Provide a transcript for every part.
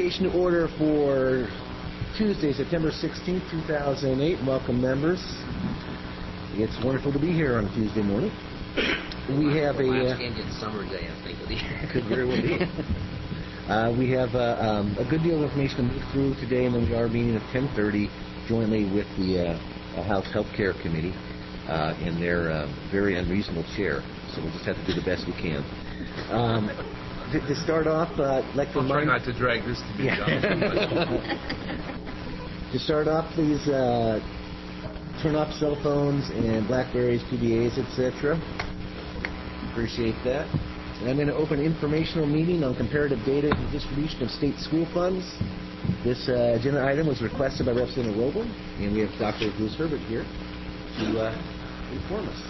Convocation to order for Tuesday, September 16th, 2008. Welcome, members. It's wonderful to be here on a Tuesday morning. We have last Indian summer day, I think, of the year. Could very well be. We have a good deal of information to move through today, and then we are meeting at 10:30 jointly with the House Health Care Committee in their very unreasonable chair. So we'll just have to do the best we can. To start off, I'd like to try not to drag this to be done. To start off, please turn off cell phones and BlackBerries, PDAs, etc. Appreciate that. And I'm going to open an informational meeting on comparative data and distribution of state school funds. This agenda item was requested by Representative Roble, and we have Dr. Bruce Herbert here to inform us.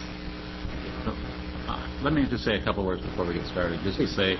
Let me just say a couple words before we get started. Just to say,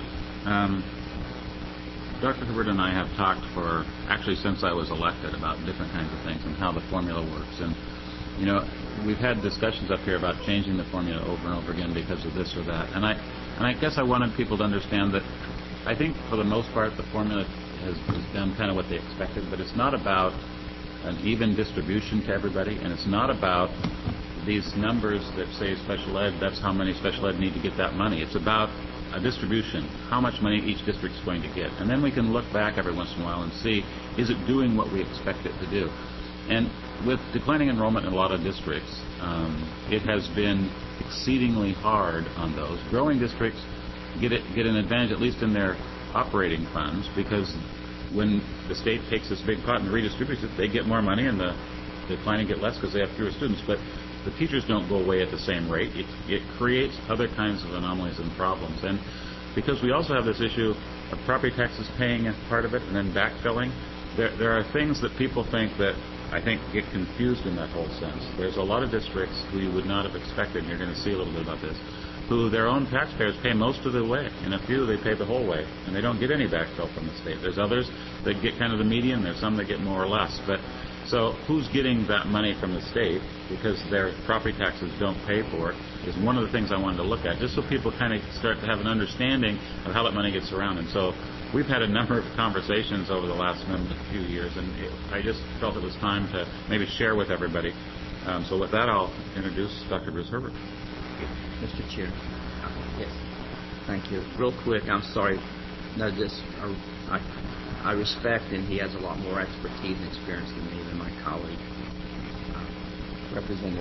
Dr. Herbert and I have talked for, actually since I was elected, about different kinds of things and how the formula works. And, you know, we've had discussions up here about changing the formula over and over again because of this or that. And I guess I wanted people to understand that I think for the most part the formula has done kind of what they expected, but it's not about an even distribution to everybody, and it's not about these numbers that say special ed, that's how many special ed need to get that money. It's about a distribution, how much money each district is going to get. And then we can look back every once in a while and see, is it doing what we expect it to do? And with declining enrollment in a lot of districts, it has been exceedingly hard on those. Growing districts get an advantage, at least in their operating funds, because when the state takes this big pot and redistributes it, they get more money, and the declining get less because they have fewer students. But the teachers don't go away at the same rate. It creates other kinds of anomalies and problems. And because we also have this issue of property taxes paying a part of it and then backfilling, there are things that people think that I think get confused in that whole sense. There's a lot of districts who you would not have expected, and you're going to see a little bit about this, who their own taxpayers pay most of the way. In a few, they pay the whole way, and they don't get any backfill from the state. There's others that get kind of the median. There's some that get more or less. But so who's getting that money from the state because their property taxes don't pay for it is one of the things I wanted to look at, just so people kind of start to have an understanding of how that money gets around. And so we've had a number of conversations over the last few years, and I just felt it was time to maybe share with everybody. So with that, I'll introduce Dr. Bruce Herbert. Mr. Chair. Yes. Thank you. Real quick, I'm sorry. No, I respect, and he has a lot more expertise and experience than my colleague, Representative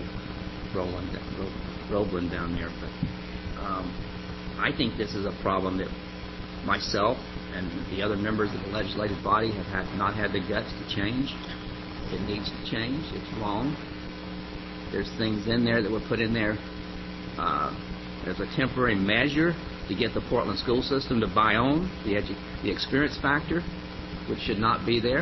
Roblin down there. But I think this is a problem that myself and the other members of the legislative body have not had the guts to change. It needs to change. It's wrong. There's things in there that were put in there as a temporary measure to get the Portland school system to buy on the experience factor, which should not be there.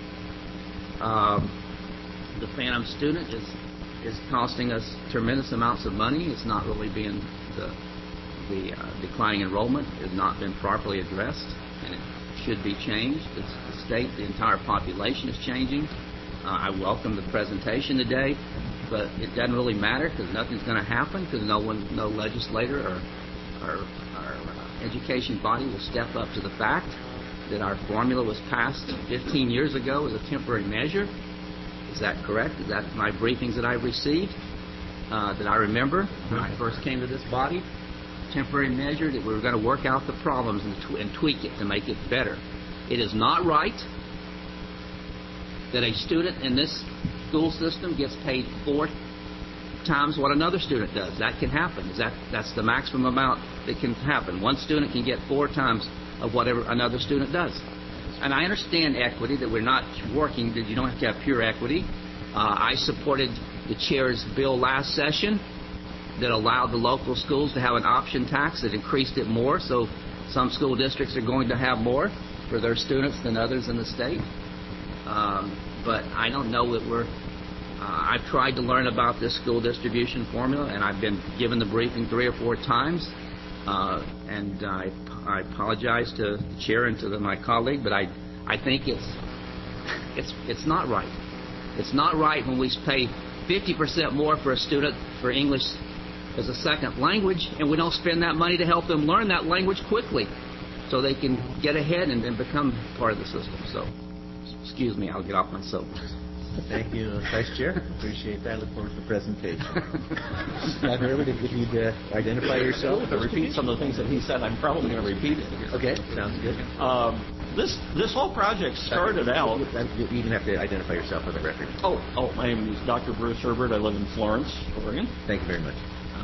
The phantom student is costing us tremendous amounts of money. It's not really being the declining enrollment has not been properly addressed, and it should be changed. The state, the entire population is changing. I welcome the presentation today, but it doesn't really matter because nothing's going to happen because no legislator or education body will step up to the fact that our formula was passed 15 years ago as a temporary measure. Is that correct? Is that my briefings that I received that I remember when I first came to this body? Temporary measure that we were going to work out the problems and tweak it to make it better. It is not right that a student in this school system gets paid 4 times what another student does. That can happen. That's the maximum amount that can happen. One student can get 4 times of whatever another student does. And I understand equity, that we're not working, that you don't have to have pure equity. I supported the chair's bill last session that allowed the local schools to have an option tax that increased it more, so some school districts are going to have more for their students than others in the state. But I don't know that I've tried to learn about this school distribution formula, and I've been given the briefing 3 or 4 times. And I apologize to the chair and to my colleague, but I think it's not right. It's not right when we pay 50% more for a student for English as a second language, and we don't spend that money to help them learn that language quickly. so they can get ahead and become part of the system. So, excuse me, I'll get off my soapbox. Thank you, Vice Chair. Appreciate that. Look forward to the presentation. Now, Herbert, if you'd identify yourself. To repeat some of the things that he said, I'm probably going to repeat it here. Okay, sounds good. This whole project started out. You even have to identify yourself for the record. Oh, my name is Dr. Bruce Herbert. I live in Florence, Oregon. Thank you very much.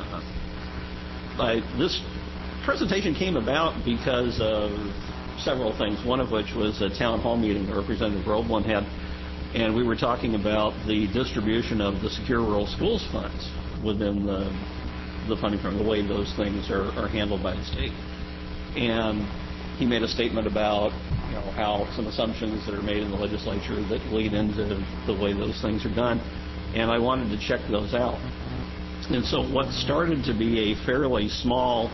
This presentation came about because of several things, one of which was a town hall meeting that Representative Roblin had, and we were talking about the distribution of the Secure Rural Schools funds within the funding program, the way those things are handled by the state. And he made a statement about how some assumptions that are made in the legislature that lead into the way those things are done, and I wanted to check those out. And so what started to be a fairly small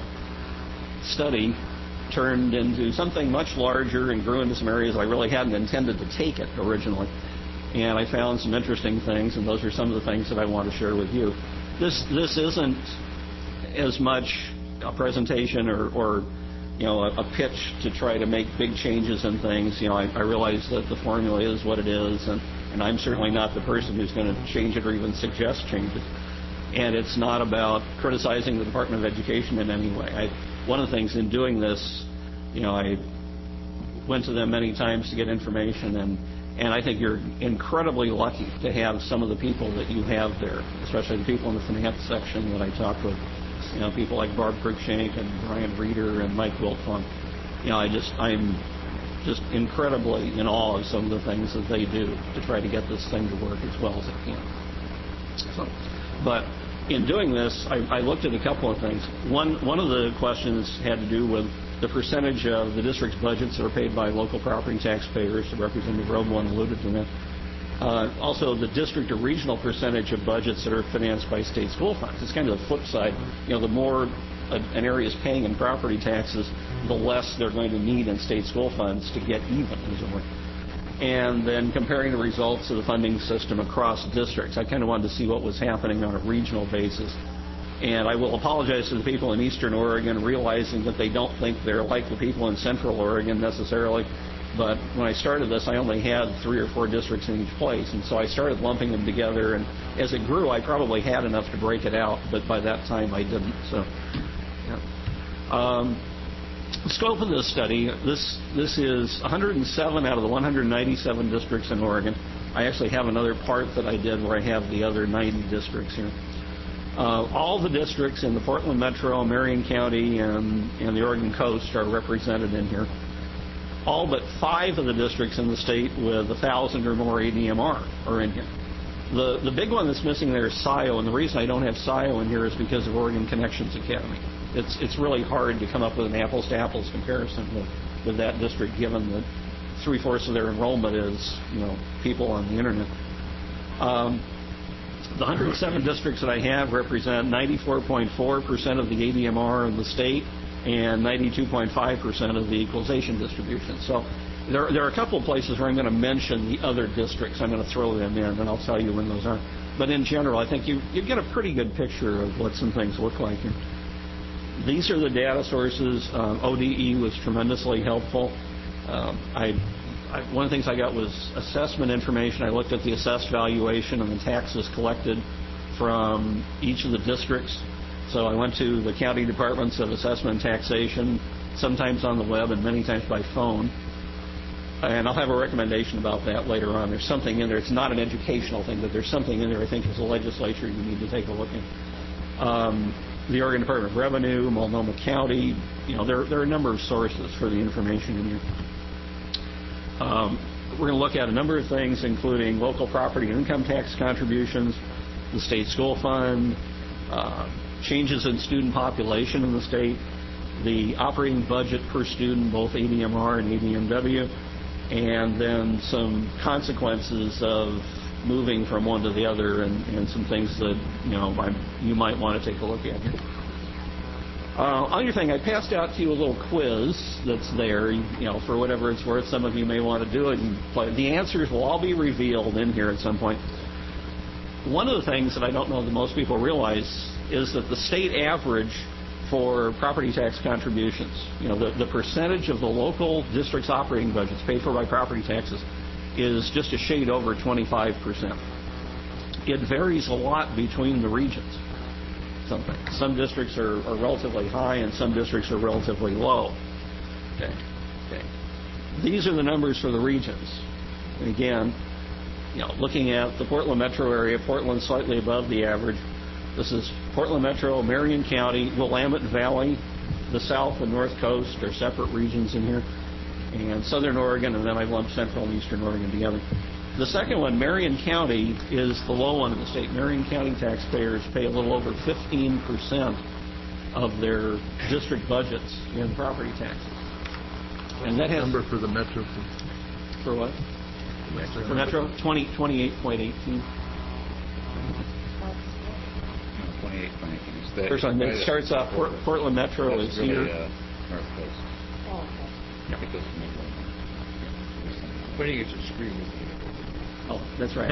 study turned into something much larger and grew into some areas I really hadn't intended to take it originally. And I found some interesting things, and those are some of the things that I want to share with you. This isn't as much a presentation or a pitch to try to make big changes in things. I realize that the formula is what it is, and I'm certainly not the person who's going to change it or even suggest changes. And it's not about criticizing the Department of Education in any way. One of the things in doing this, I went to them many times to get information, and I think you're incredibly lucky to have some of the people that you have there, especially the people in the finance section that I talked with. People like Barb Cruikshank and Brian Reeder and Mike Wiltfong. I'm just incredibly in awe of some of the things that they do to try to get this thing to work as well as it can. But in doing this, I looked at a couple of things. One of the questions had to do with the percentage of the district's budgets that are paid by local property taxpayers. Representative Roblin alluded to that. Also, the district or regional percentage of budgets that are financed by state school funds. It's kind of the flip side. The more an area is paying in property taxes, the less they're going to need in state school funds to get even, as it were. And then comparing the results of the funding system across districts. I kind of wanted to see what was happening on a regional basis. And I will apologize to the people in Eastern Oregon, realizing that they don't think they're like the people in Central Oregon necessarily. But when I started this, I only had 3 or 4 districts in each place. And so I started lumping them together. And as it grew, I probably had enough to break it out. But by that time, I didn't. So, yeah. The scope of this study, this is 107 out of the 197 districts in Oregon. I actually have another part that I did where I have the other 90 districts here. All the districts in the Portland Metro, Marion County, and the Oregon coast are represented in here. All but 5 of the districts in the state with 1,000 or more ADMR are in here. The big one that's missing there is SIO, and the reason I don't have SIO in here is because of Oregon Connections Academy. It's really hard to come up with an apples-to-apples comparison with that district, given that 3/4 of their enrollment is people on the internet. The 107 districts that I have represent 94.4% of the ADMR in the state and 92.5% of the equalization distribution. So there are a couple of places where I'm going to mention the other districts. I'm going to throw them in, and I'll tell you when those are. But in general, I think you get a pretty good picture of what some things look like here. These are the data sources. ODE was tremendously helpful. One of the things I got was assessment information. I looked at the assessed valuation and the taxes collected from each of the districts. So I went to the county departments of assessment and taxation, sometimes on the web and many times by phone. And I'll have a recommendation about that later on. There's something in there. It's not an educational thing, but there's something in there I think as a legislature you need to take a look at. The Oregon Department of Revenue, Multnomah County, there are a number of sources for the information in here. We're going to look at a number of things, including local property and income tax contributions, the state school fund, changes in student population in the state, the operating budget per student, both ADMR and ADMW, and then some consequences of moving from one to the other and some things that you might want to take a look at here. Other thing, I passed out to you a little quiz that's there, for whatever it's worth. Some of you may want to do it and play. The answers will all be revealed in here at some point. One of the things that I don't know that most people realize is that the state average for property tax contributions. You know, the percentage of the local district's operating budgets paid for by property taxes is just a shade over 25%. It varies a lot between the regions. Some districts are relatively high and some districts are relatively low. Okay. These are the numbers for the regions. And again, you know, looking at the Portland metro area, Portland slightly above the average. This is Portland Metro, Marion County, Willamette Valley, the South and North Coast are separate regions in here, and Southern Oregon, and then I lump Central and Eastern Oregon together. The second one, Marion County, is the low one in the state. Marion County taxpayers pay a little over 15% of their district budgets in property taxes. And that has number for the metro. For what? For metro, 28.18. 28.18. First one, it starts off, Portland Metro is really, here. North Coast. Oh, okay. Yeah. It goes from Midland. Pointing at your screen. Oh, that's right.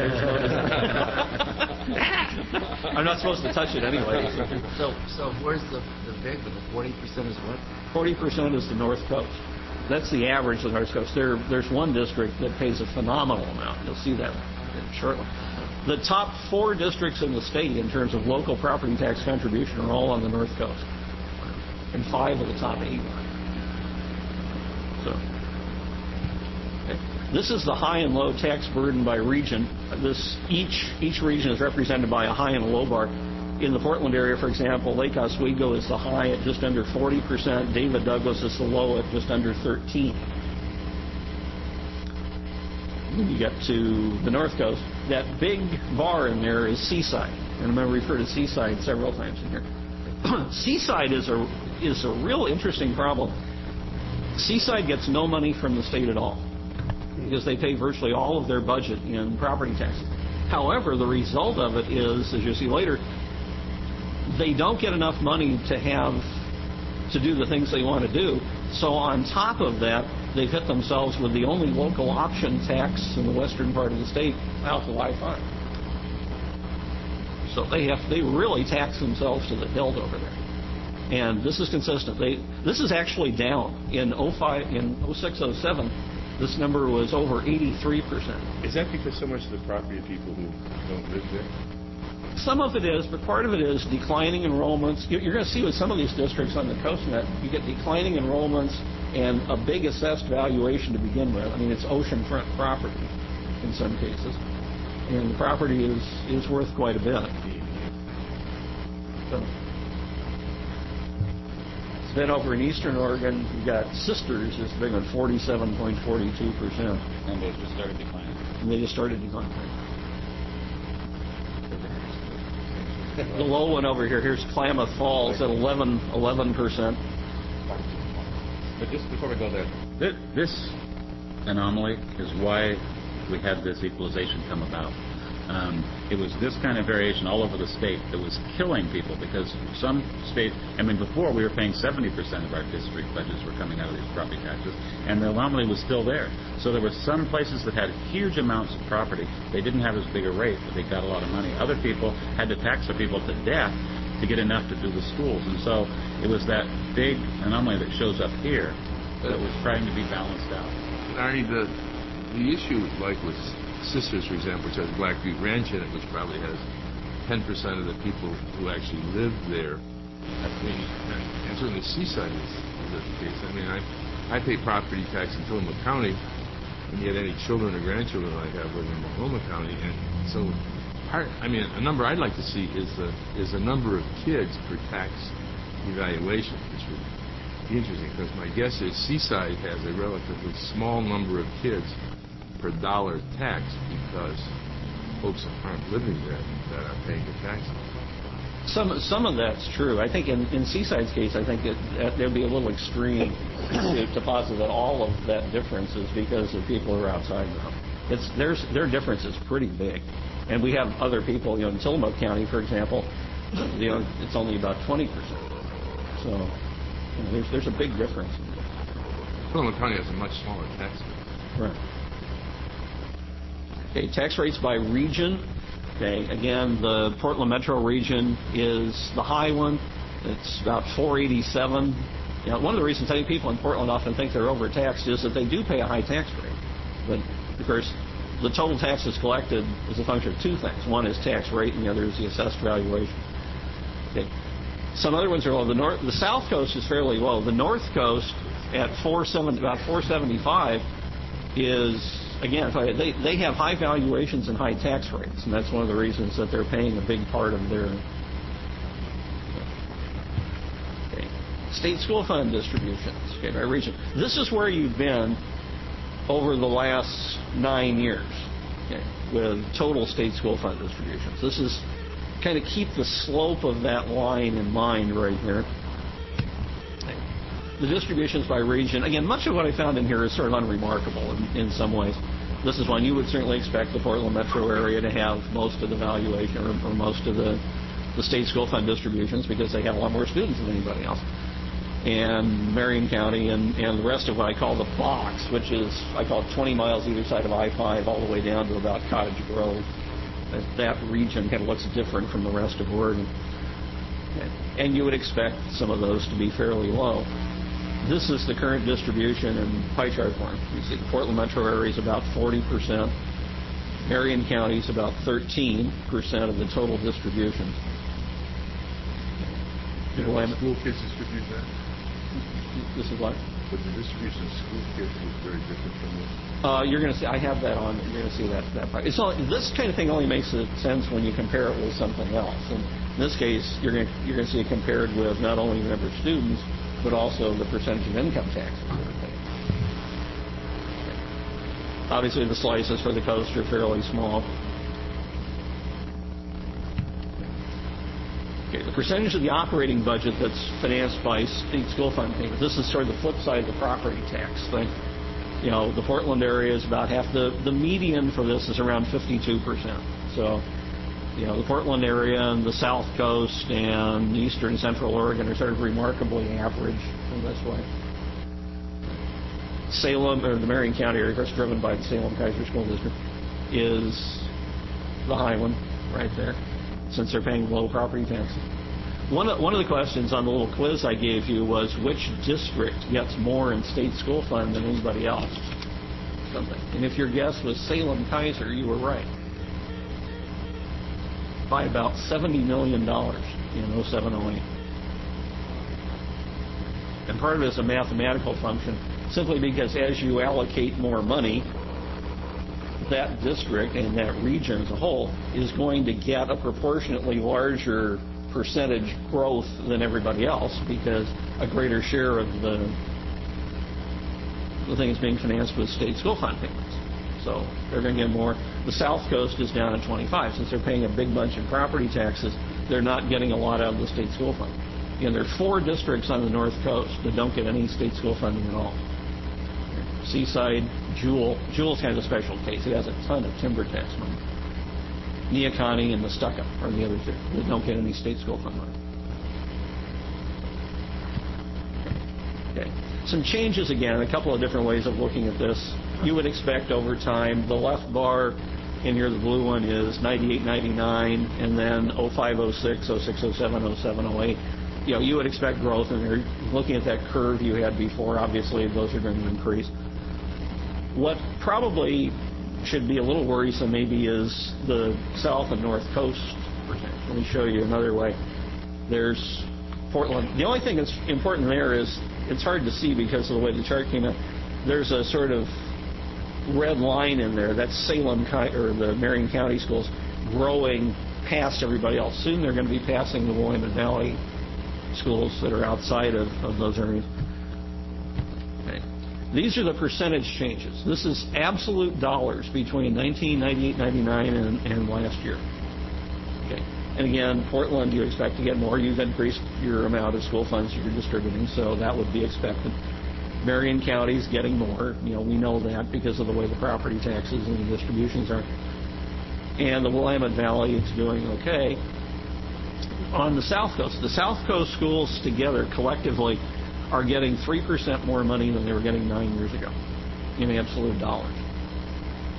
I'm not supposed to touch it anyway. So where's the big one? The 40% is what? 40% is the North Coast. That's the average of the North Coast. There's one district that pays a phenomenal amount. You'll see that shortly. The top 4 districts in the state in terms of local property tax contribution are all on the North Coast. And 5 of the top 8 are. So, okay. This is the high and low tax burden by region. Each region is represented by a high and a low bar. In the Portland area, for example, Lake Oswego is the high at just under 40%. David Douglas is the low at just under 13%. When you get to the North Coast, that big bar in there is Seaside. And I'm going to refer to Seaside several times in here. Seaside is a real interesting problem. Seaside gets no money from the state at all because they pay virtually all of their budget in property taxes. However, the result of it is, as you'll see later, they don't get enough money to do the things they want to do. So on top of that, they've hit themselves with the only local option tax in the western part of the state, alkali fine. So they really tax themselves to the hilt over there. And this is consistent. This is actually down. In 06-07, this number was over 83%. Is that because so much of the property of people who don't live there? Some of it is, but part of it is declining enrollments. You're going to see with some of these districts on the coastnet, you get declining enrollments and a big assessed valuation to begin with. I mean, it's oceanfront property in some cases, and the property is worth quite a bit. So, then over in Eastern Oregon, you've got Sisters is big on 47.42%. And they just started declining. And they just started declining. The low one over here's Klamath Falls at 11%. But just before we go there, this anomaly is why we had this equalization come about. It was this kind of variation all over the state that was killing people because some states, before we were paying 70% of our district budgets were coming out of these property taxes, and the anomaly was still there. So there were some places that had huge amounts of property. They didn't have as big a rate, but they got a lot of money. Other people had to tax their people to death to get enough to do the schools. And so it was that big anomaly that shows up here that was trying to be balanced out. Arnie, the issue, like with Sisters, for example, which has Black Butte Ranch in it, which probably has 10% of the people who actually live there. And certainly Seaside is the case. I pay property tax in Tillamook County, and yet any children or grandchildren I have live in Multnomah County. And so, a number I'd like to see is the number of kids per tax evaluation, which would be interesting, because my guess is Seaside has a relatively small number of kids per dollar tax because folks aren't living there that are paying the taxes. Some of that's true. I think in Seaside's case, I think that would be a little extreme to posit that all of that difference is because of people who are outside now. Their difference is pretty big. And we have other people, in Tillamook County, for example, it's only about 20%. So there's a big difference. Tillamook County has a much smaller tax bill. Right. Okay, tax rates by region. Okay, again, the Portland metro region is the high one. It's about 487. You know, one of the reasons I think people in Portland often think they're overtaxed is that they do pay a high tax rate. But, of course, the total taxes collected is a function of two things. One is tax rate, and the other is the assessed valuation. Okay. Some other ones are low. The South Coast is fairly low. The North Coast at about 475 is, again, they have high valuations and high tax rates, and that's one of the reasons that they're paying a big part of their state school fund distributions, okay, by region. This is where you've been over the last 9 years, okay, with total state school fund distributions. This is kind of keep the slope of that line in mind right here. Okay. The distributions by region, again, much of what I found in here is sort of unremarkable in some ways. This is one you would certainly expect the Portland metro area to have most of the valuation or most of the state school fund distributions because they have a lot more students than anybody else. And Marion County and the rest of what I call the box, which is, I call it 20 miles either side of I-5 all the way down to about Cottage Grove. That region kind of looks different from the rest of Oregon. And you would expect some of those to be fairly low. This is the current distribution in pie chart form. You see the Portland metro area is about 40%. Marion County is about 13% of the total distribution. School kids distribution? This is what? But the distribution of school kids is very different from this. You're going to see. I have that on. You're going to see that part. This kind of thing only makes sense when you compare it with something else. And in this case, you're going to see it compared with not only the number of students, but also the percentage of income taxes that are paid. Obviously, the slices for the coast are fairly small. Okay, the percentage of the operating budget that's financed by state school fund payments. This is sort of the flip side of the property tax thing. You know, the Portland area is about half. The median for this is around 52%. So, you know, the Portland area and the South Coast and Eastern and Central Oregon are sort of remarkably average in this way. Salem, or the Marion County area, of course, driven by the Salem-Keizer School District, is the high one right there, since they're paying low property taxes. One of the questions on the little quiz I gave you was which district gets more in state school fund than anybody else? Something. And if your guess was Salem-Keizer, you were right. By about $70 million in 07-08. And part of it is a mathematical function, simply because as you allocate more money, that district and that region as a whole is going to get a proportionately larger percentage growth than everybody else because a greater share of the thing is being financed with state school fund payments. So they're going to get more. The South Coast is down at 25. Since they're paying a big bunch in property taxes, they're not getting a lot out of the state school fund. And there are 4 districts on the North Coast that don't get any state school funding at all. Seaside, Jewel. Jewel's kind of a special case. It has a ton of timber tax money. Neocony and Nestucca are the other 2 that don't get any state school fund money. Okay. Some changes again, a couple of different ways of looking at this. You would expect over time, the left bar in here, the blue one, is 98, 99, and then 05, 06, 06, 07, 07, 08. You know, you would expect growth in there. Looking at that curve you had before, obviously those are going to increase. What probably should be a little worrisome maybe is the South and North Coast percentage. Let me show you another way. There's Portland. The only thing that's important there is it's hard to see because of the way the chart came out. There's a sort of red line in there. That's Salem or the Marion County schools growing past everybody else. Soon they're going to be passing the Willamette Valley schools that are outside of those areas. Okay. These are the percentage changes. This is absolute dollars between 1998, 99, and last year. Okay. And again, Portland, you expect to get more. You've increased your amount of school funds you're distributing, so that would be expected. Marion County's getting more. You know, we know that because of the way the property taxes and the distributions are. And the Willamette Valley, it's doing okay. On the South Coast schools together collectively are getting 3% more money than they were getting 9 years ago in absolute dollars.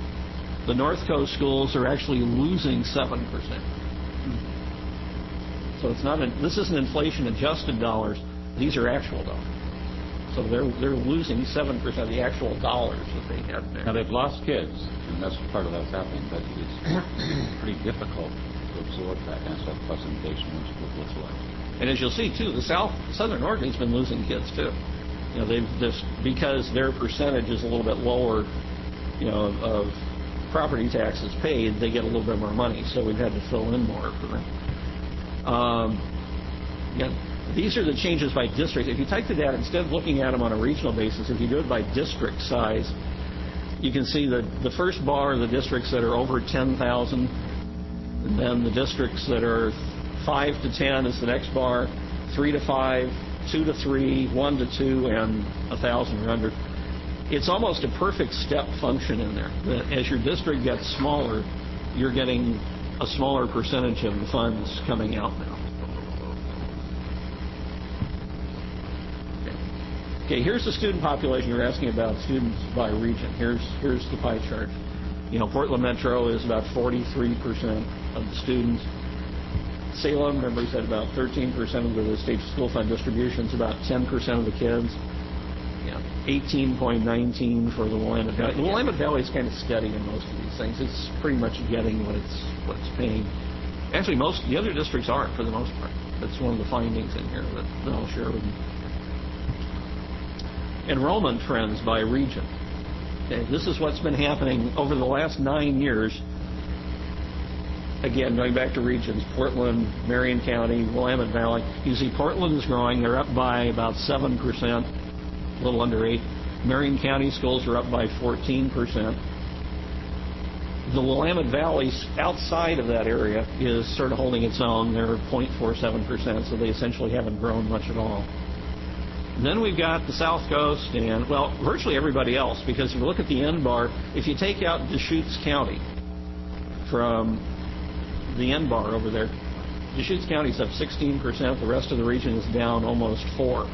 The North Coast schools are actually losing 7%. So it's not. This isn't inflation-adjusted dollars. These are actual dollars. So they're losing 7% of the actual dollars that they had there. Now, they've lost kids, and that's part of that's happening, but it's pretty difficult to absorb that kind of stuff, plus inflation, what's left. And as you'll see, too, the Southern Oregon's been losing kids, too. You know, they've just, because their percentage is a little bit lower, you know, of property taxes paid, they get a little bit more money, so we've had to fill in more for them. These are the changes by district. If you type the data, instead of looking at them on a regional basis, if you do it by district size, you can see that the first bar are the districts that are over 10,000, and then the districts that are 5 to 10 is the next bar, 3 to 5, 2 to 3, 1 to 2, and 1,000 or under. It's almost a perfect step function in there. That as your district gets smaller, you're getting a smaller percentage of the funds coming out now. Okay, here's the student population. You're asking about students by region. Here's the pie chart. You know, Portland Metro is about 43% of the students. Salem, remember, said about 13% of the state school fund distributions, about 10% of the kids. 18.19 for the Willamette Valley. The Willamette Valley is kind of steady in most of these things. It's pretty much getting what it's paying. Actually, most the other districts aren't, for the most part. That's one of the findings in here that I'll share with you. Enrollment trends by region. Okay, this is what's been happening over the last 9 years. Again, going back to regions, Portland, Marion County, Willamette Valley. You see Portland is growing. They're up by about 7%, a little under 8%. Marion County schools are up by 14%. The Willamette Valley, outside of that area, is sort of holding its own. They're 0.47%, so they essentially haven't grown much at all. Then we've got the South Coast and, well, virtually everybody else, because if you look at the end bar, if you take out Deschutes County from the end bar over there, Deschutes County is up 16%. The rest of the region is down almost 4%.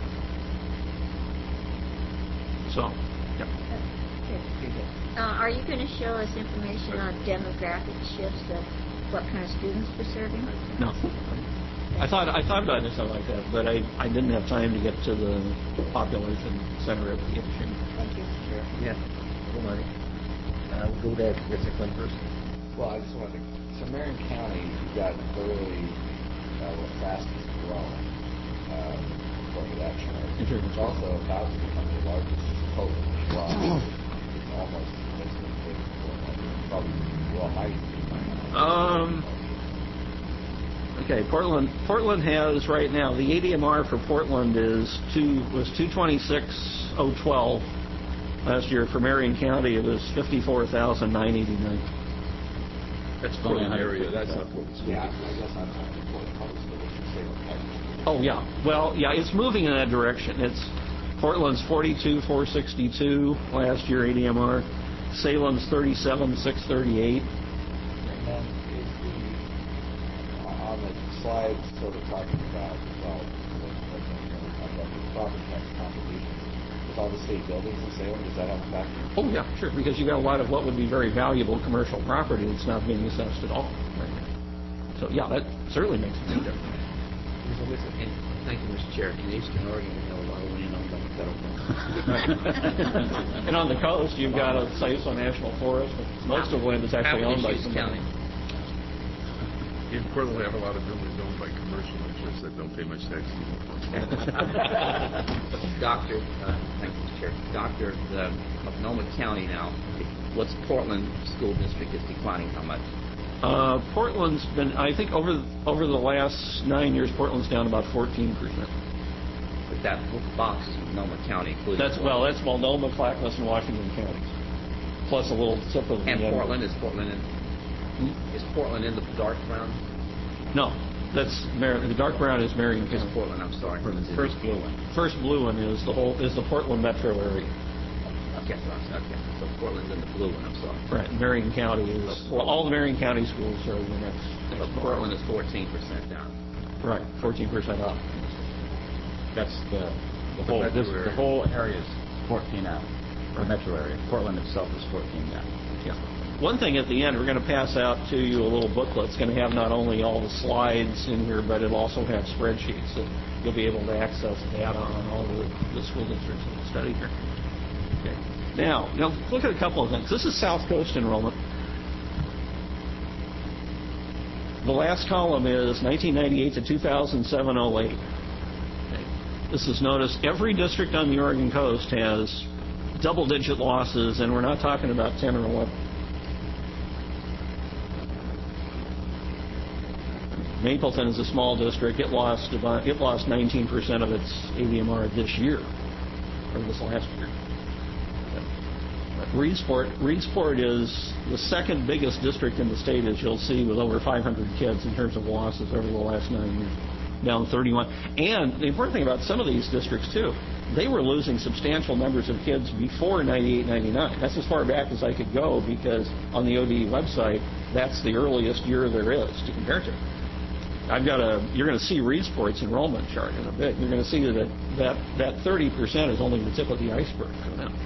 So, yeah. Are you going to show us information on demographic shifts of what kind of students we're serving? No. I thought about doing something like that, but I didn't have time to get to the population center of the issue. Thank you. Sure. Yeah. Good morning. We'll go to Glenn first. Well, I just wanted to. So Marion County, you've got clearly the fastest growing according to that chart. It's also about to become the largest total as well. It's almost probably might even be. Okay, Portland has right now, the ADMR for Portland was 226,012 last year. For Marion County, it was 54,989. That's Portland area. That's not Portland. Yeah, I guess I'm talking Portland Public School, which is Salem. Oh, yeah. Well, yeah, it's moving in that direction. Portland's 42,462 last year, ADMR. Salem's 37,638. And then on the slide sort of talking about, the property tax contributions with all the state buildings in Salem, does that have a factor? Oh, yeah, sure, because you got a lot of what would be very valuable commercial property that's not being assessed at all right now. So, yeah, that certainly makes a big difference. Thank you, Mr. Chair. In Eastern Oregon, we have a lot of land owned by the federal government. And on the coast, you've got a Sayso National Forest. Most of the land is actually owned by somebody. In Portland, we have a lot of buildings owned by commercial interests that don't pay much tax. Doctor, thank you, Mr. Chair. Doctor, of Sonoma County now, what's Portland School District is declining how much? Portland's been, I think, over the last 9 years, Portland's down about 14%. But that box is Sonoma County included. That's Multnomah, Clackamas, and Washington counties, plus a little tip of the And end. Portland, is Portland in the dark brown? No, the dark brown is Marion County. It's Portland, I'm sorry. First blue one. First blue one is the Portland metro area. Okay, so Portland's in the blue one, I'm sorry. Right, Marion County is all the Marion County schools are in the next So Portland is 14% down. right, 14% up. That's the whole area is 14 out. The metro area. Portland itself is 14 down. Yeah. One thing at the end, we're going to pass out to you a little booklet. It's going to have not only all the slides in here, but it'll also have spreadsheets that you'll be able to access data on all the school districts that study here. Okay. Now, look at a couple of things. This is South Coast enrollment. The last column is 1998 to 2007-08. Okay. This is, notice, every district on the Oregon coast has double-digit losses, and we're not talking about 10 or 11. Mapleton is a small district. It lost 19% of its ADMR this year, or this last year. Reedsport is the second biggest district in the state, as you'll see, with over 500 kids in terms of losses over the last 9 years, down 31. And the important thing about some of these districts, too, they were losing substantial numbers of kids before 98, 99. That's as far back as I could go, because on the ODE website, that's the earliest year there is to compare to. You're going to see Reedsport's enrollment chart in a bit. You're going to see that 30% is only the tip of the iceberg for them.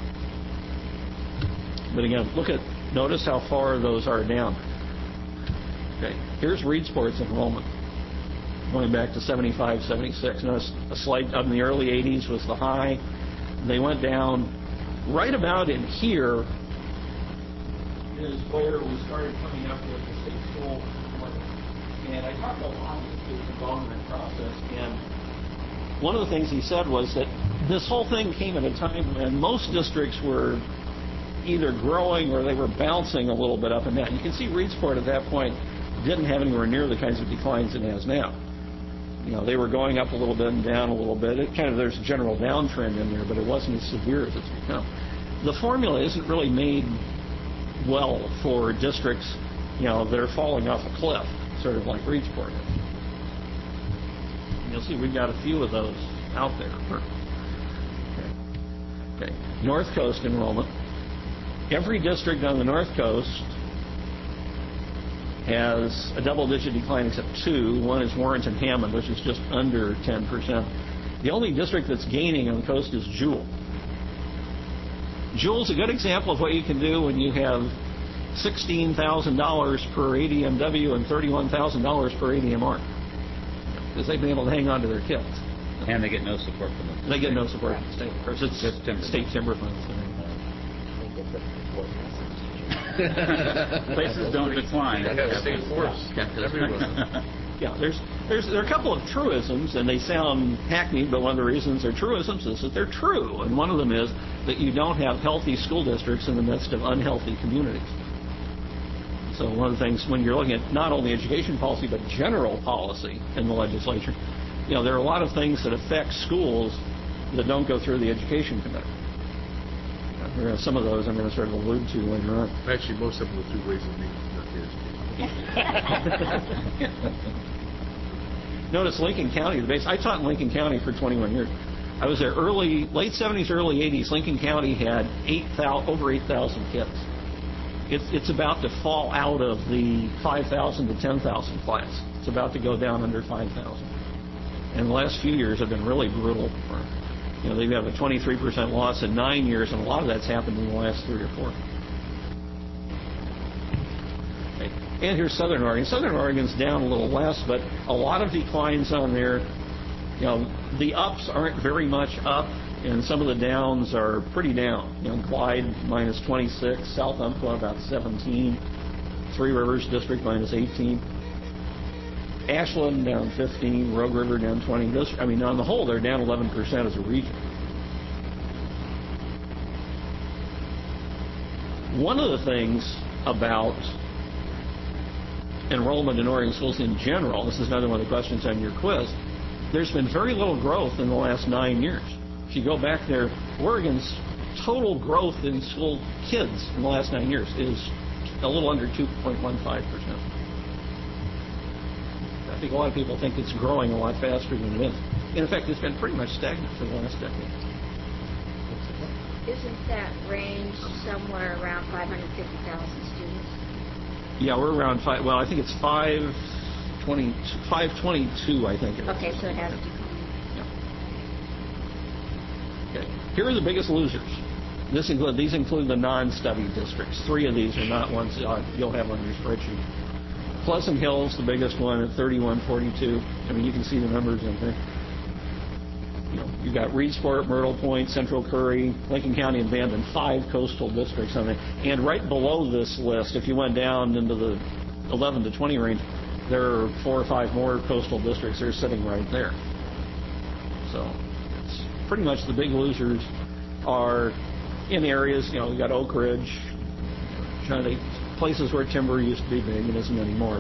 But again, notice how far those are down. Okay, here's Reedsport's enrollment, going back to 75, 76. Notice a slight up in the early 80s was the high. They went down right about in here is where we started coming up with the state school. And I talked a lot about the involvement process, and one of the things he said was that this whole thing came at a time when most districts were either growing or they were bouncing a little bit up and down. You can see Reedsport at that point didn't have anywhere near the kinds of declines it has now. They were going up a little bit and down a little bit. There's a general downtrend in there, but it wasn't as severe as it's become. The formula isn't really made well for districts, that are falling off a cliff, sort of like Reedsport is. And you'll see we've got a few of those out there. Okay. North Coast enrollment. Every district on the North Coast has a double-digit decline except two. One is Warrenton-Hammond, which is just under 10%. The only district that's gaining on the coast is Jewell. Jewell's a good example of what you can do when you have $16,000 per ADMW and $31,000 per ADMR, because they've been able to hang on to their kids. And they get no support from the state. They get no support from the state. Of course, it's state timber funds. Places don't decline. They have state forests everywhere. Yeah, there are a couple of truisms, and they sound hackneyed, but one of the reasons they're truisms is that they're true. And one of them is that you don't have healthy school districts in the midst of unhealthy communities. So one of the things, when you're looking at not only education policy, but general policy in the legislature, there are a lot of things that affect schools that don't go through the education committee. Some of those I'm going to sort of allude to later on. Actually, most of them go through Ways and Means, not the education. Notice Lincoln County, the base. I taught in Lincoln County for 21 years. I was there late 70s, early 80s. Lincoln County had over 8,000 kids. It's about to fall out of the 5,000 to 10,000 class. It's about to go down under 5,000. And the last few years have been really brutal. They have a 23% loss in 9 years, and a lot of that's happened in the last 3 or 4. Okay. And here's Southern Oregon. Southern Oregon's down a little less, but a lot of declines on there. The ups aren't very much up, and some of the downs are pretty down. Clyde minus 26, South Umpqua about 17, Three Rivers District minus 18. Ashland down 15, Rogue River down 20. On the whole, they're down 11% as a region. One of the things about enrollment in Oregon schools in general, this is another one of the questions on your quiz, there's been very little growth in the last 9 years. If you go back there, Oregon's total growth in school kids in the last 9 years is a little under 2.15%. I think a lot of people think it's growing a lot faster than it is. In fact, it's been pretty much stagnant for the last decade. Isn't that range somewhere around 550,000 students? Yeah, we're around I think it's 522, I think it is. Okay, so it has to. Yeah. Okay. Here are the biggest losers. These include the non-study districts. 3 of these are not ones you'll have on your spreadsheet. Pleasant Hill's the biggest one at 3142. I mean, you can see the numbers in there. You've got Reedsport, Myrtle Point, Central Curry, Lincoln County, and Bandon, 5 coastal districts on there. And right below this list, if you went down into the 11 to 20 range, there are 4 or 5 more coastal districts that are sitting right there. So it's pretty much the big losers are in areas, you got Oak Ridge, places where timber used to be big and isn't anymore.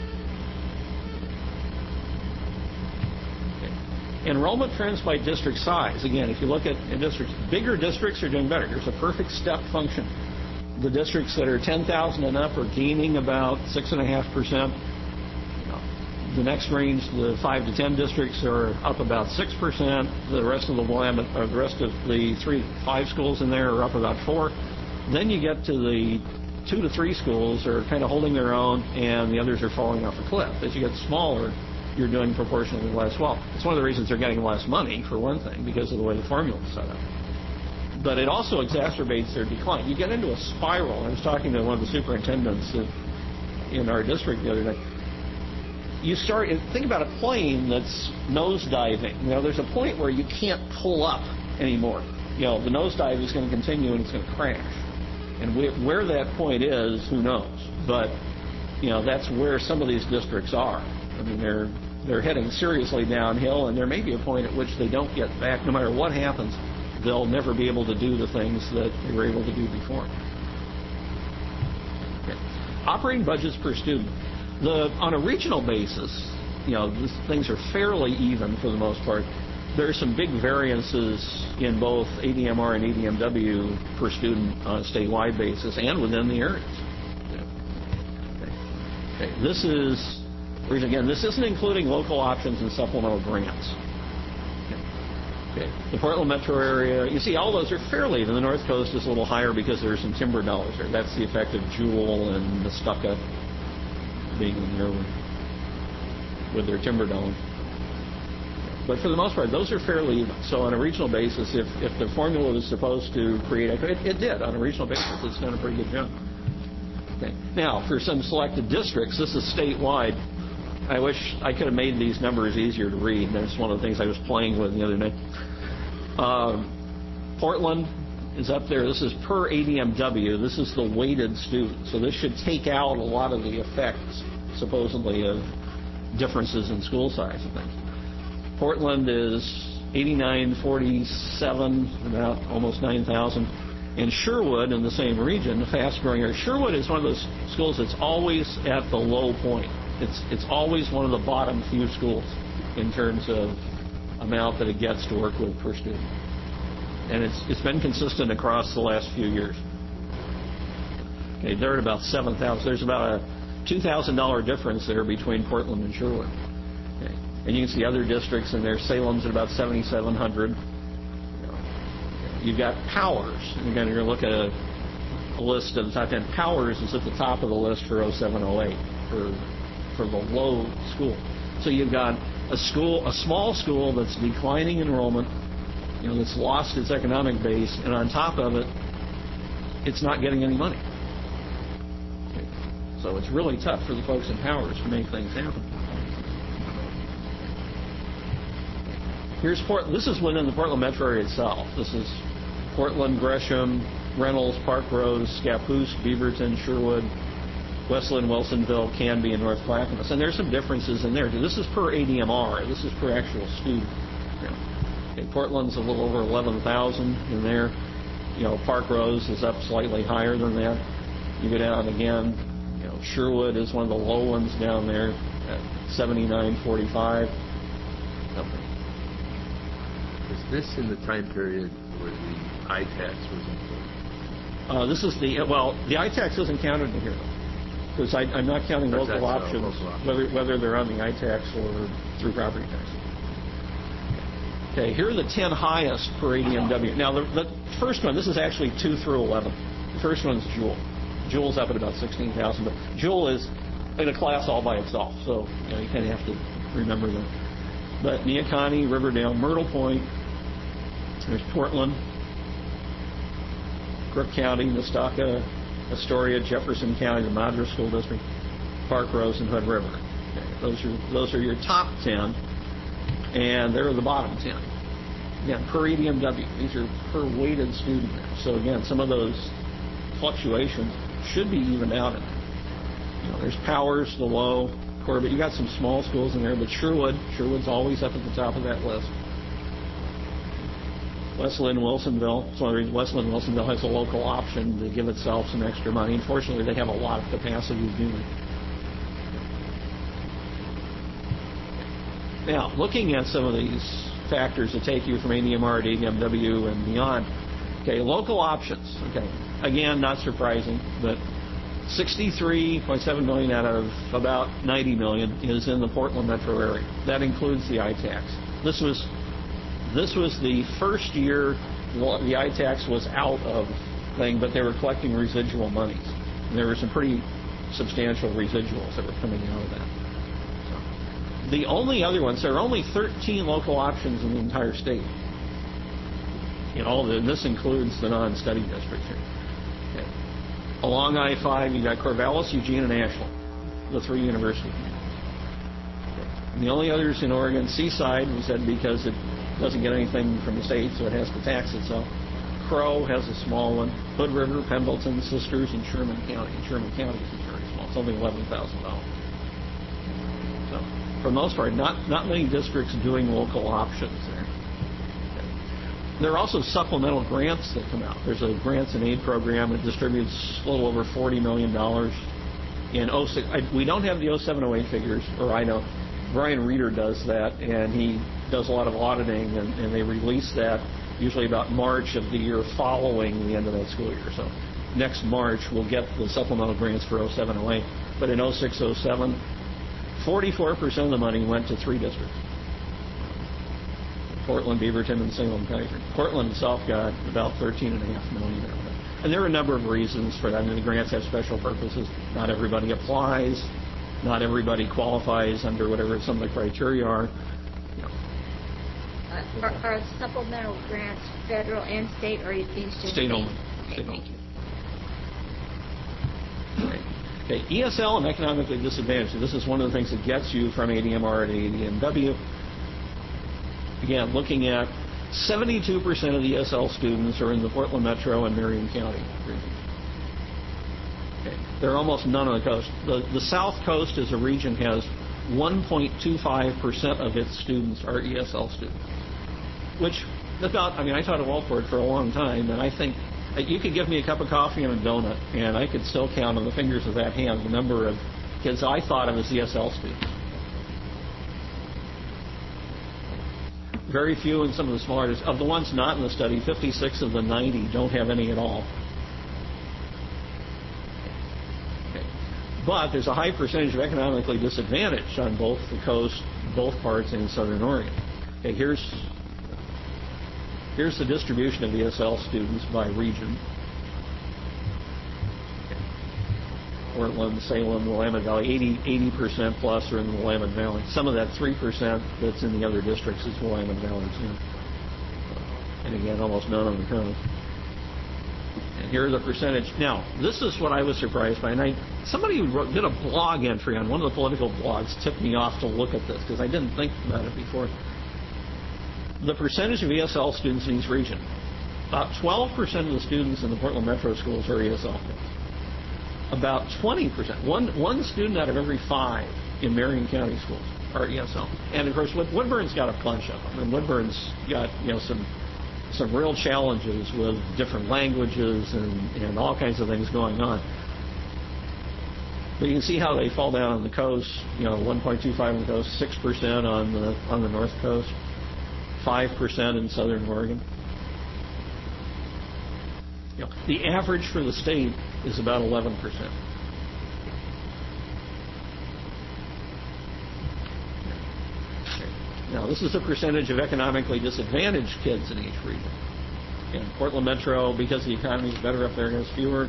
Okay. Enrollment trends by district size. Again, if you look at districts, bigger districts are doing better. There's a perfect step function. The districts that are 10,000 and up are gaining about 6.5%. The next range, the 5 to 10 districts, are up about 6%. The rest of the rest of the 3 to 5 schools in there are up about 4%. Then you get to the 2 to 3 schools are kind of holding their own, and the others are falling off a cliff. As you get smaller, you're doing proportionally less well. It's one of the reasons they're getting less money, for one thing, because of the way the formula is set up. But it also exacerbates their decline. You get into a spiral. I was talking to one of the superintendents in our district the other day. You start, think about a plane that's nosediving. There's a point where you can't pull up anymore. The nosedive is going to continue and it's going to crash. And where that point is, who knows? But, that's where some of these districts are. I mean, they're heading seriously downhill, and there may be a point at which they don't get back. No matter what happens, they'll never be able to do the things that they were able to do before. Okay. Operating budgets per student. On a regional basis, things are fairly even for the most part. There are some big variances in both ADMR and ADMW per student on a statewide basis and within the areas. Okay. This isn't including local options and supplemental grants. Okay. The Portland metro area, you see all those are fairly even. The North Coast is a little higher because there's some timber dollars there. That's the effect of Jewel and the Stucca being in there with their timber dollars. But for the most part, those are fairly even. So on a regional basis, if the formula was supposed to create equity, it did. On a regional basis, it's done a pretty good job. Okay. Now, for some selected districts, this is statewide. I wish I could have made these numbers easier to read. That's one of the things I was playing with the other day. Portland is up there. This is per ADMW. This is the weighted student. So this should take out a lot of the effects, supposedly, of differences in school size and things. Portland is 8947, about almost 9,000. And Sherwood, in the same region, the fast-growing area. Sherwood is one of those schools that's always at the low point. It's always one of the bottom few schools in terms of amount that it gets to work with per student. And it's been consistent across the last few years. Okay, they're at about 7,000. There's about a $2,000 difference there between Portland and Sherwood. Okay. And you can see other districts in there. Salem's at about 7,700. You've got Powers. And again, you're going to look at a list of the top 10. Powers is at the top of the list for 0708 for the low school. So you've got a small school that's declining enrollment, that's lost its economic base, and on top of it, it's not getting any money. Okay. So it's really tough for the folks in Powers to make things happen. Here's Portland. This is within the Portland metro area itself. This is Portland, Gresham, Reynolds, Park Rose, Scappoose, Beaverton, Sherwood, Westland, Wilsonville, Canby, and North Clackamas. And there's some differences in there. This is per ADMR. This is per actual student. Okay, Portland's a little over 11,000 in there. Park Rose is up slightly higher than that. You go down again. Sherwood is one of the low ones down there at 7945. Is this in the time period where the ITAX was included? This is the ITAX isn't counted in here because I'm not counting local options, whether they're on the ITAX or through property tax. Okay, here are the 10 highest per ADMW. Now, the first one, this is actually 2 through 11. The first one is Jewel. Jewel's up at about 16,000, but Jewel is in a class all by itself, so you kind of have to remember that. But Neocony, Riverdale, Myrtle Point, there's Portland, Crook County, Nestucca, Astoria, Jefferson County, the Madras School District, Park Rose, and Hood River. Okay, those are your top 10, and they're the bottom 10. Again, per EDMW. These are per weighted student there. So again, some of those fluctuations should be evened out in there. There's Powers, the low, Corbett. You got some small schools in there, but Sherwood's always up at the top of that list. Wesleyan Wilsonville. That's one of the reasons Wesleyan Wilsonville has a local option to give itself some extra money. Unfortunately, they have a lot of capacity to do it. Now, looking at some of these factors that take you from ADMR to ADMW and beyond. Okay, local options. Okay, again, not surprising, but $63.7 million out of about $90 million is in the Portland metro area. That includes the ITAX. This was the first year the ITAX was out of thing, but they were collecting residual monies. And there were some pretty substantial residuals that were coming out of that. So, the only other ones, there are only 13 local options in the entire state. And this includes the non-study districts here. Okay. Along I-5, you got Corvallis, Eugene, and Ashland, the three universities. Okay. And the only others in Oregon, Seaside, we said because it doesn't get anything from the state, so it has to tax itself. Crow has a small one. Hood River, Pendleton, Sisters, and Sherman County. And Sherman County is very small. It's only $11,000. So, for the most part, not many districts doing local options there. There are also supplemental grants that come out. There's a grants and aid program that distributes a little over $40 million in 06. We don't have the 07-08 figures, or I know. Brian Reeder does that, and he does a lot of auditing, and they release that usually about March of the year following the end of that school year. So next March, we'll get the supplemental grants for 07-08. But in 06-07, 44% of the money went to three districts. Portland, Beaverton, and Salem County. Portland itself got about $13.5 million out of it. And there are a number of reasons for that. I mean, the grants have special purposes. Not everybody applies. Not everybody qualifies under whatever some of the criteria are. Are supplemental grants federal and state, or are these just state only? Okay, thank you. Okay, ESL and economically disadvantaged. This is one of the things that gets you from ADMR to ADMW. Again, looking at 72% of the ESL students are in the Portland Metro and Marion County region. Okay. There are almost none on the coast. The South Coast as a region has 1.25% of its students are ESL students, which about, I mean, I taught at Walford for a long time, and I think you could give me a cup of coffee and a donut, and I could still count on the fingers of that hand the number of kids I thought of as ESL students. Very few in some of the smaller. Of the ones not in the study, 56 of the 90 don't have any at all. Okay. But there's a high percentage of economically disadvantaged on both the coast, both parts, and Southern Oregon. Okay, here's the distribution of ESL students by region. Portland, Salem, Willamette Valley, 80% plus are in the Willamette Valley. Some of that 3% that's in the other districts is Willamette Valley too. And again, almost none on the coast. And here's the percentage. Now, this is what I was surprised by. And somebody did a blog entry on one of the political blogs, tipped me off to look at this because I didn't think about it before. The percentage of ESL students in each region. About 12% of the students in the Portland Metro schools are ESL kids. About 20%, one student out of every 5 in Marion County schools are ESL. And of course, Woodburn's got a bunch of them. And Woodburn's got some real challenges with different languages and all kinds of things going on. But you can see how they fall down on the coast. 1.25 on the coast, 6% on the north coast, 5% in Southern Oregon. The average for the state is about 11%. Now, this is the percentage of economically disadvantaged kids in each region. In Portland Metro, because the economy is better up there, has fewer.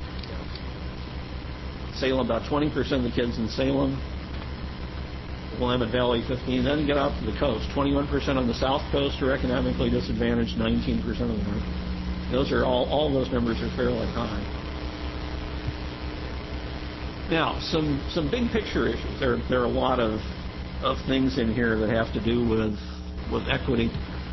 Salem, about 20% of the kids in Salem. Willamette Valley, 15%. Then you get out to the coast. 21% on the south coast are economically disadvantaged, 19% on the north. Those are all those numbers are fairly high. Now, some big picture issues. There are a lot of things in here that have to do with equity.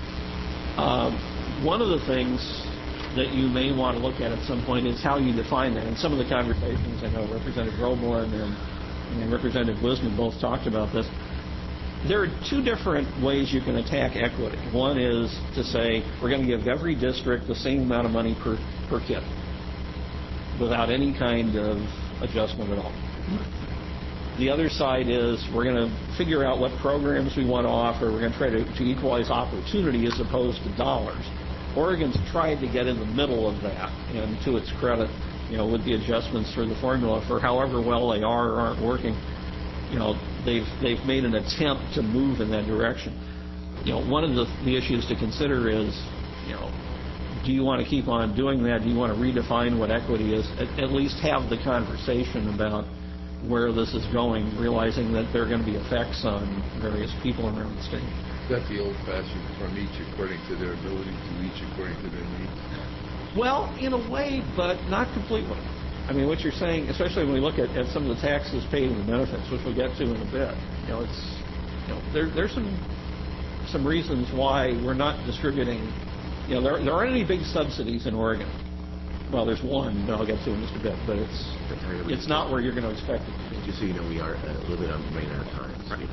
One of the things that you may want to look at some point is how you define that. And some of the conversations, I know Representative Roblin and Representative Wisman both talked about this. There are two different ways you can attack equity. One is to say we're going to give every district the same amount of money per kid without any kind of adjustment at all. The other side is we're going to figure out what programs we want to offer. We're going to try to equalize opportunity as opposed to dollars. Oregon's tried to get in the middle of that, and to its credit, with the adjustments for the formula for however well they are or aren't working, they've made an attempt to move in that direction. One of the issues to consider is, do you want to keep on doing that? Do you want to redefine what equity is? At least have the conversation about where this is going, realizing that there are going to be effects on various people around the state. Is that the old-fashioned from each according to their ability to each according to their needs? Well, in a way, but not completely. I mean, what you're saying, especially when we look at some of the taxes paid and the benefits, which we'll get to in a bit, there's some reasons why we're not distributing. There aren't any big subsidies in Oregon. Well, there's one that I'll get to in just a bit, but it's not where you're going to expect it to be. Just so you know, we are a little bit running out of time.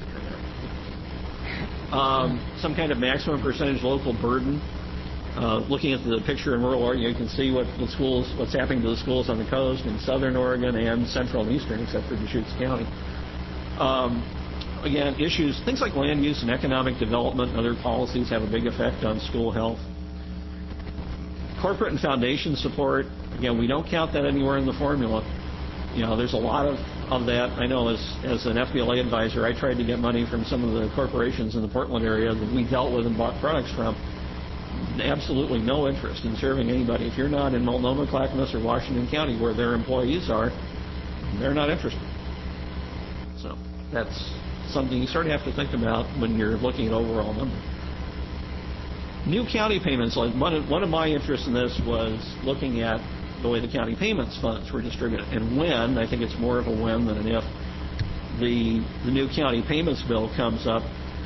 Some kind of maximum percentage local burden. Looking at the picture in rural Oregon, you can see what's happening to the schools on the coast in southern Oregon and central and eastern, except for Deschutes County. Again, issues, things like land use and economic development and other policies have a big effect on school health. Corporate and foundation support, again, we don't count that anywhere in the formula. There's a lot of that. I know as an FBLA advisor, I tried to get money from some of the corporations in the Portland area that we dealt with and bought products from. Absolutely no interest in serving anybody. If you're not in Multnomah, Clackamas, or Washington County where their employees are, they're not interested. So that's something you sort of have to think about when you're looking at overall numbers. New county payments, like one of my interests in this was looking at the way the county payments funds were distributed. And when, I think it's more of a when than an if, the new county payments bill comes up,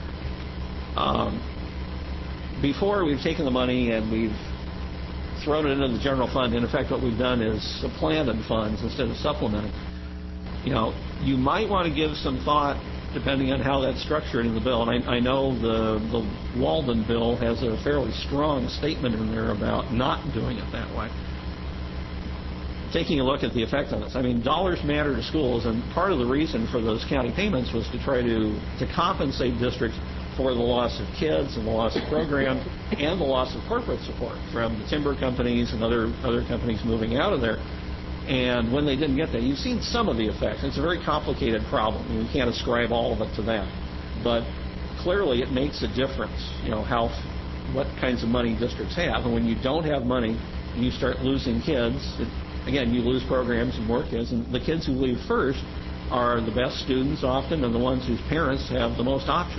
before we've taken the money and we've thrown it into the general fund. In effect, what we've done is supplanted funds instead of supplementing. You might want to give some thought, depending on how that's structured in the bill. And I know the Walden bill has a fairly strong statement in there about not doing it that way. Taking a look at the effect on this. I mean, dollars matter to schools, and part of the reason for those county payments was to try to compensate districts for the loss of kids and the loss of programs and the loss of corporate support from the timber companies and other companies moving out of there. And when they didn't get that, you've seen some of the effects. It's a very complicated problem. I mean, we can't ascribe all of it to that. But clearly it makes a difference, what kinds of money districts have. And when you don't have money and you start losing kids, again, you lose programs and more kids. And the kids who leave first are the best students often and the ones whose parents have the most options.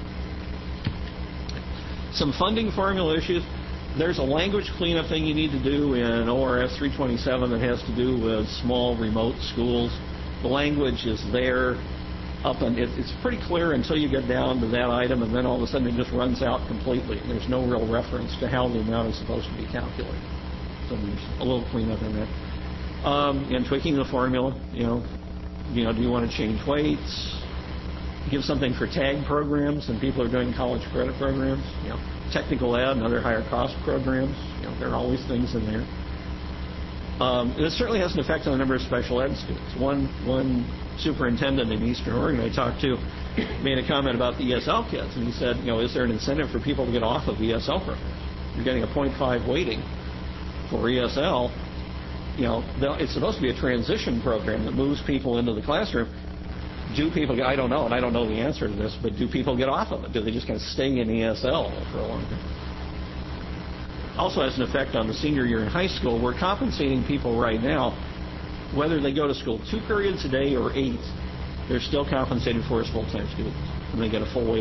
Some funding formula issues. There's a language cleanup thing you need to do in ORS 327 that has to do with small remote schools. The language is there it's pretty clear until you get down to that item, and then all of a sudden it just runs out completely. There's no real reference to how the amount is supposed to be calculated. So there's a little cleanup in that. And tweaking the formula, do you want to change weights? Give something for TAG programs and people who are doing college credit programs, technical ed and other higher cost programs. There are always things in there. It certainly has an effect on the number of special ed students. One superintendent in Eastern Oregon I talked to made a comment about the ESL kids, and he said, is there an incentive for people to get off of ESL programs? You're getting a 0.5 weighting for ESL. It's supposed to be a transition program that moves people into the classroom. Do people I don't know, and I don't know the answer to this, but do people get off of it? Do they just kind of stay in ESL for a long time? Also has an effect on the senior year in high school. We're compensating people right now, whether they go to school 2 periods a day or 8, they're still compensated for as full-time students, and they get a full weighting.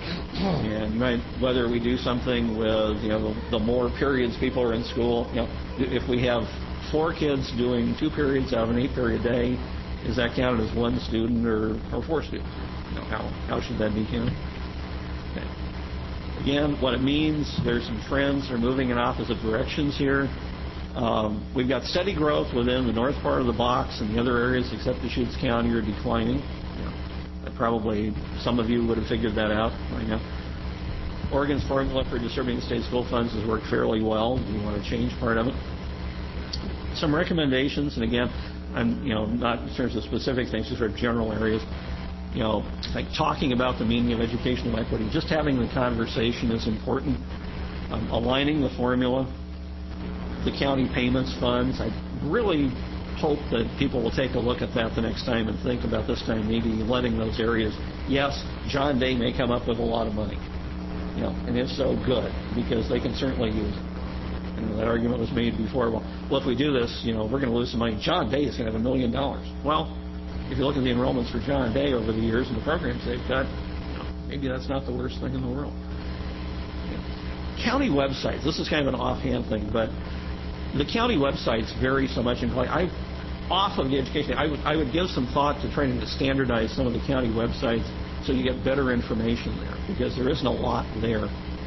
And you might, whether we do something with, the more periods people are in school, if we have 4 kids doing 2 periods out of an 8-period day, is that counted as 1 student or 4 students? How should that be counted? Okay. Again, what it means, there's some trends that are moving in opposite directions here. We've got steady growth within the north part of the box, and the other areas except Deschutes County are declining. Probably some of you would have figured that out right now. Oregon's formula for distributing state school funds has worked fairly well. We want to change part of it. Some recommendations, and again, I'm not in terms of specific things, just sort of general areas. Like talking about the meaning of educational equity, just having the conversation is important. Aligning the formula, the county payments funds. I really hope that people will take a look at that the next time and think about this time maybe letting those areas. Yes, John Day may come up with a lot of money, and if so, good, because they can certainly use it. That argument was made before. Well, if we do this, we're going to lose some money. John Day is going to have $1 million. Well, if you look at the enrollments for John Day over the years and the programs they've got, maybe that's not the worst thing in the world. County websites. This is kind of an offhand thing, but the county websites vary so much in quality. Off of the education, I would give some thought to trying to standardize some of the county websites so you get better information there, because there isn't a lot there.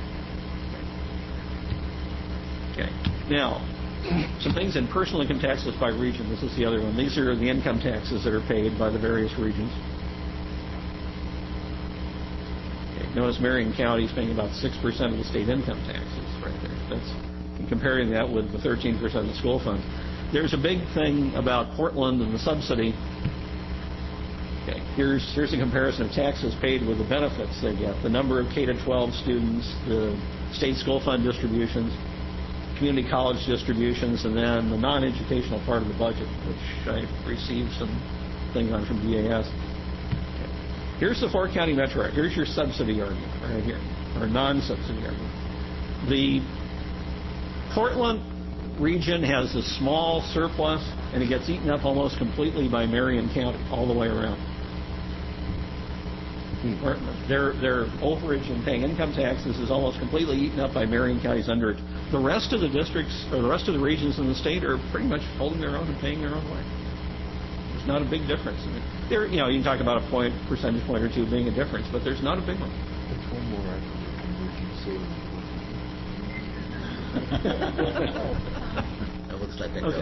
Okay. Now, some things in personal income taxes by region. This is the other one. These are the income taxes that are paid by the various regions. Okay. Notice Marion County is paying about 6% of the state income taxes right there. That's comparing that with the 13% of the school funds. There's a big thing about Portland and the subsidy. Okay, here's a comparison of taxes paid with the benefits they get. The number of K-12 students, the state school fund distributions, community college distributions, and then the non-educational part of the budget, which I received some thing on from DAS. Okay. Here's the 4-county metro area. Here's your subsidy argument right here, or non-subsidy argument. The Portland region has a small surplus, and it gets eaten up almost completely by Marion County all the way around. Their overage in paying income taxes is almost completely eaten up by Marion County's underage. The rest of the districts, or the rest of the regions in the state, are pretty much holding their own and paying their own way. There's not a big difference. There, you can talk about a percentage point or two being a difference, but there's not a big one. It's one more emergency. That looks like that. Okay.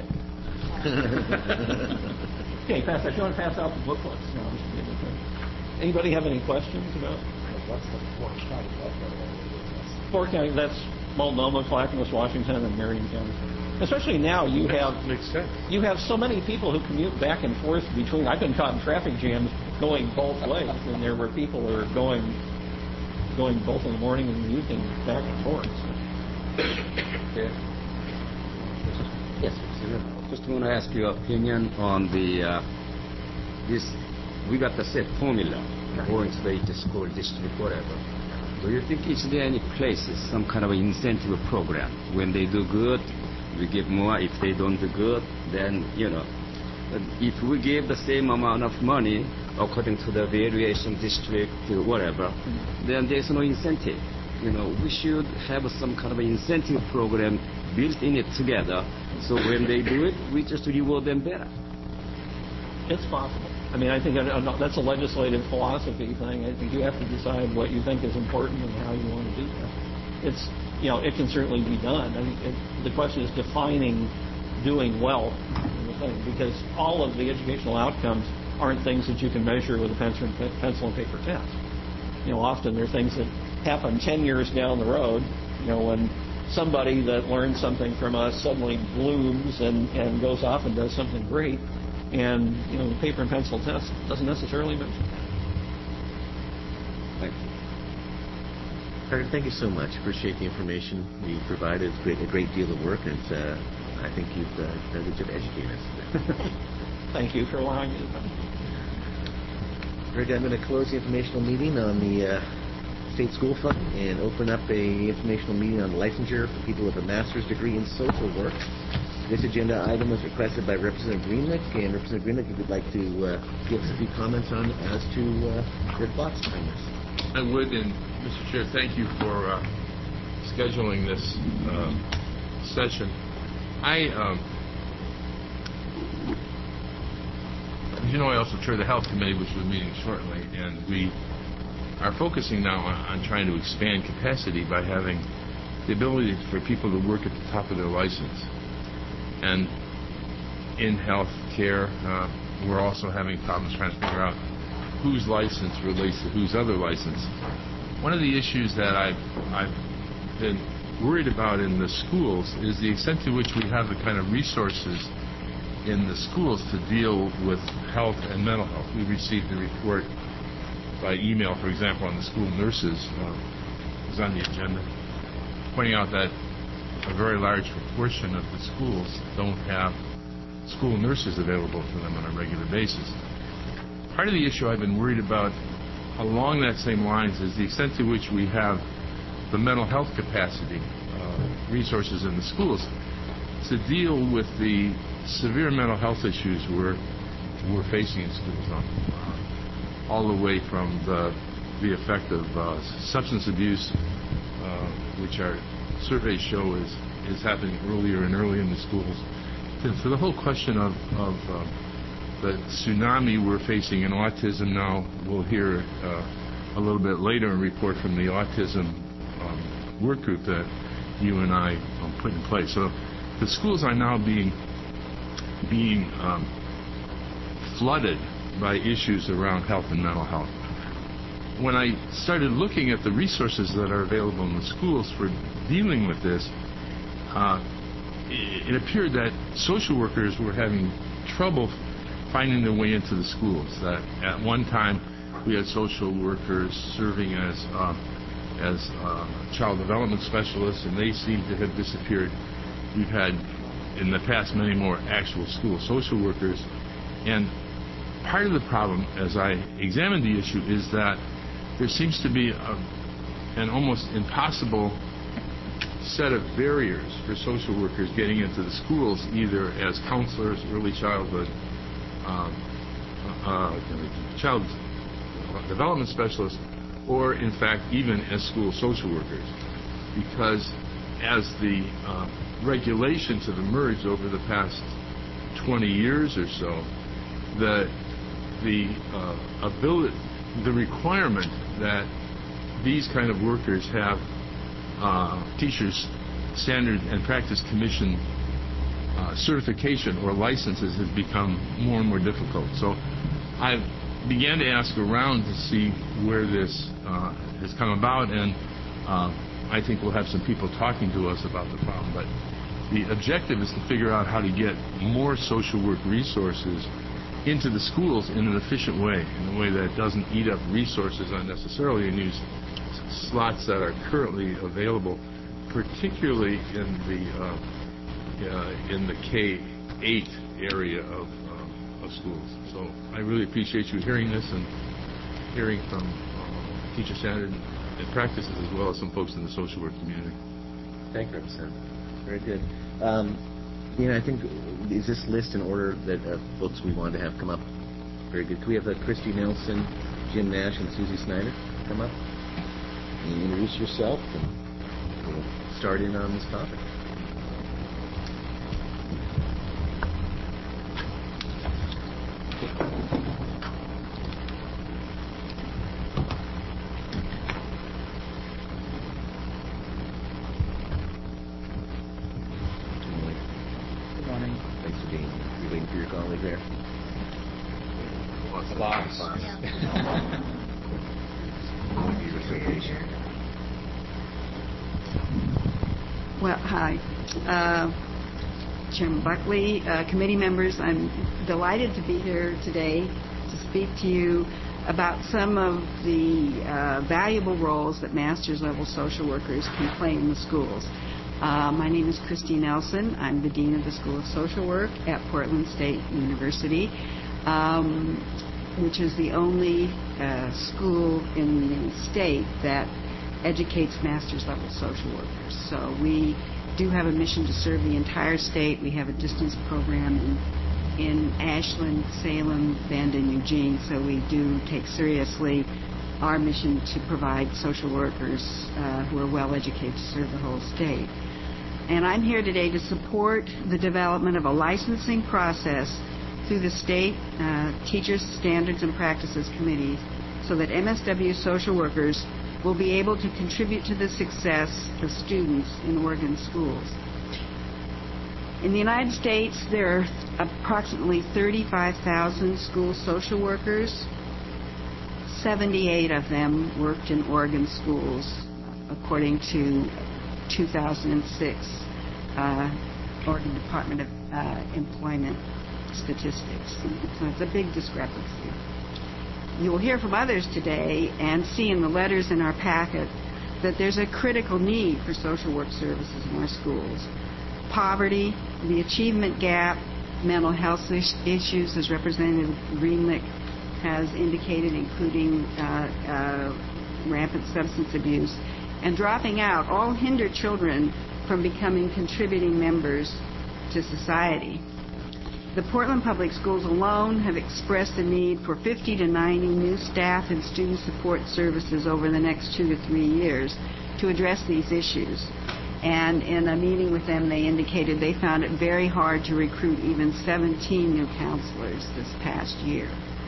Okay, pass that. You want to pass out the booklets? No, anybody have any questions about? What's the 4-county metro area? 4-county, that's Multnomah, Clackamas, Washington, and Marion County. Especially now, you have so many people who commute back and forth between. I've been caught in traffic jams going both ways, and there were people who are going both in the morning and the evening back and forth. So. Yes, just want to ask your opinion on the this. We got the set formula, Orange State School District, whatever. Do you think is there any places, some kind of incentive program? When they do good, we give more. If they don't do good, then if we give the same amount of money according to the variation district, whatever, then there's no incentive. We should have some kind of incentive program built in it together, so when they do it, we just reward them better. It's possible. I mean, I think that's a legislative philosophy thing. I think you have to decide what you think is important and how you want to do that. It's, it can certainly be done. I mean, the question is defining doing well in the thing, because all of the educational outcomes aren't things that you can measure with a pencil and paper test. Often they're things that happen 10 years down the road, when somebody that learns something from us suddenly blooms and goes off and does something great, and the paper and pencil test doesn't necessarily measure that. Thank you. Carter, thank you so much. Appreciate the information you provided. It's a great deal of work, and I think you've done a good job educating us. Thank you for allowing me to come. Very good. I'm going to close the informational meeting on the State School Fund and open up a informational meeting on licensure for people with a master's degree in social work. This agenda item was requested by Representative Greenlick, and Representative Greenlick, if you'd like to give us a few comments on as to your thoughts on this. I would, and Mr. Chair, thank you for scheduling this session. As you know, I also chair the Health Committee, which will be meeting shortly, and we are focusing now on trying to expand capacity by having the ability for people to work at the top of their license. And in health care, we're also having problems trying to figure out whose license relates to whose other license. One of the issues that I've been worried about in the schools is the extent to which we have the kind of resources in the schools to deal with health and mental health. We received a report by email, for example, on the school nurses, is on the agenda, pointing out that a very large proportion of the schools don't have school nurses available for them on a regular basis. Part of the issue I've been worried about along that same lines is the extent to which we have the mental health capacity, resources in the schools to deal with the severe mental health issues we're facing in schools, all the way from the effect of substance abuse, which our surveys show is happening earlier and earlier in the schools, to the whole question of the tsunami we're facing in autism now. We'll hear a little bit later a report from the autism work group that you and I put in place. So the schools are now being flooded by issues around health and mental health. When I started looking at the resources that are available in the schools for dealing with this, it appeared that social workers were having trouble finding their way into the schools. That at one time we had social workers serving as child development specialists, and they seem to have disappeared. We've had in the past many more actual school social workers, and part of the problem as I examined the issue is that there seems to be an almost impossible set of barriers for social workers getting into the schools, either as counselors, early childhood, child development specialists, or in fact even as school social workers, because as the regulations have emerged over the past 20 years or so, the requirement that these kind of workers have teachers standard and practice commission certification or licenses has become more and more difficult. So I began to ask around to see where this has come about, and I think we'll have some people talking to us about the problem. But the objective is to figure out how to get more social work resources into the schools in an efficient way, in a way that doesn't eat up resources unnecessarily and use slots that are currently available, particularly in the K-8 area of schools. So I really appreciate you hearing this and hearing from teacher standard and practices, as well as some folks in the social work community. Thank you, Representative. Very good. I think, is this list in order that folks we wanted to have come up? Very good. Can we have Christy Nelson, Jim Nash, and Susie Snyder come up and introduce yourself, and we'll start in on this topic. There. The box. Well, hi. Chairman Buckley, committee members, I'm delighted to be here today to speak to you about some of the valuable roles that master's level social workers can play in the schools. My name is Christy Nelson. I'm the Dean of the School of Social Work at Portland State University, which is the only school in the state that educates master's level social workers. So we do have a mission to serve the entire state. We have a distance program in Ashland, Salem, Bend, and Eugene, so we do take seriously our mission to provide social workers who are well educated to serve the whole state. And I'm here today to support the development of a licensing process through the state Teachers Standards and Practices Committee so that MSW social workers will be able to contribute to the success of students in Oregon schools. In the United States, there are approximately 35,000 school social workers. 78 of them worked in Oregon schools, according to 2006 Oregon Department of Employment statistics. So it's a big discrepancy. You will hear from others today and see in the letters in our packet that there's a critical need for social work services in our schools. Poverty, the achievement gap, mental health issues, as Representative Greenlick has indicated, including rampant substance abuse, and dropping out all hinder children from becoming contributing members to society. The Portland Public Schools alone have expressed the need for 50 to 90 new staff and student support services over the next 2 to 3 years to address these issues. And in a meeting with them, they indicated they found it very hard to recruit even 17 new counselors this past year.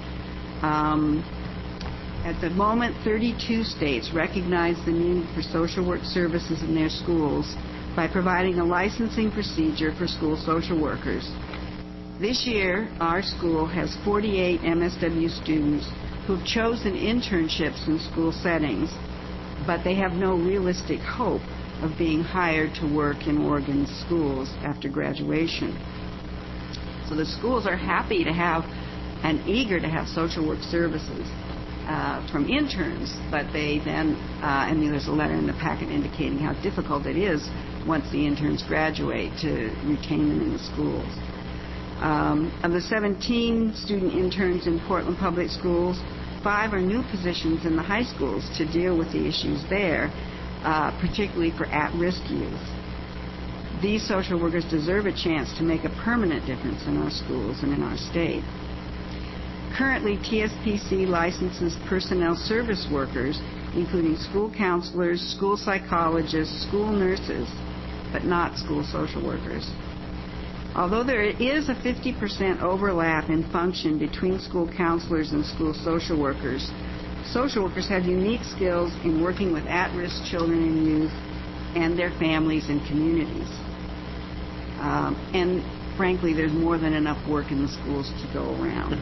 At the moment, 32 states recognize the need for social work services in their schools by providing a licensing procedure for school social workers. This year, our school has 48 MSW students who have chosen internships in school settings, but they have no realistic hope of being hired to work in Oregon schools after graduation. So the schools are happy to have and eager to have social work services from interns, but they then, there's a letter in the packet indicating how difficult it is once the interns graduate to retain them in the schools. Of the 17 student interns in Portland Public Schools, 5 are new positions in the high schools to deal with the issues there, particularly for at-risk youth. These social workers deserve a chance to make a permanent difference in our schools and in our state. Currently, TSPC licenses personnel service workers, including school counselors, school psychologists, school nurses, but not school social workers. Although there is a 50% overlap in function between school counselors and school social workers have unique skills in working with at-risk children and youth and their families and communities. And frankly, there's more than enough work in the schools to go around.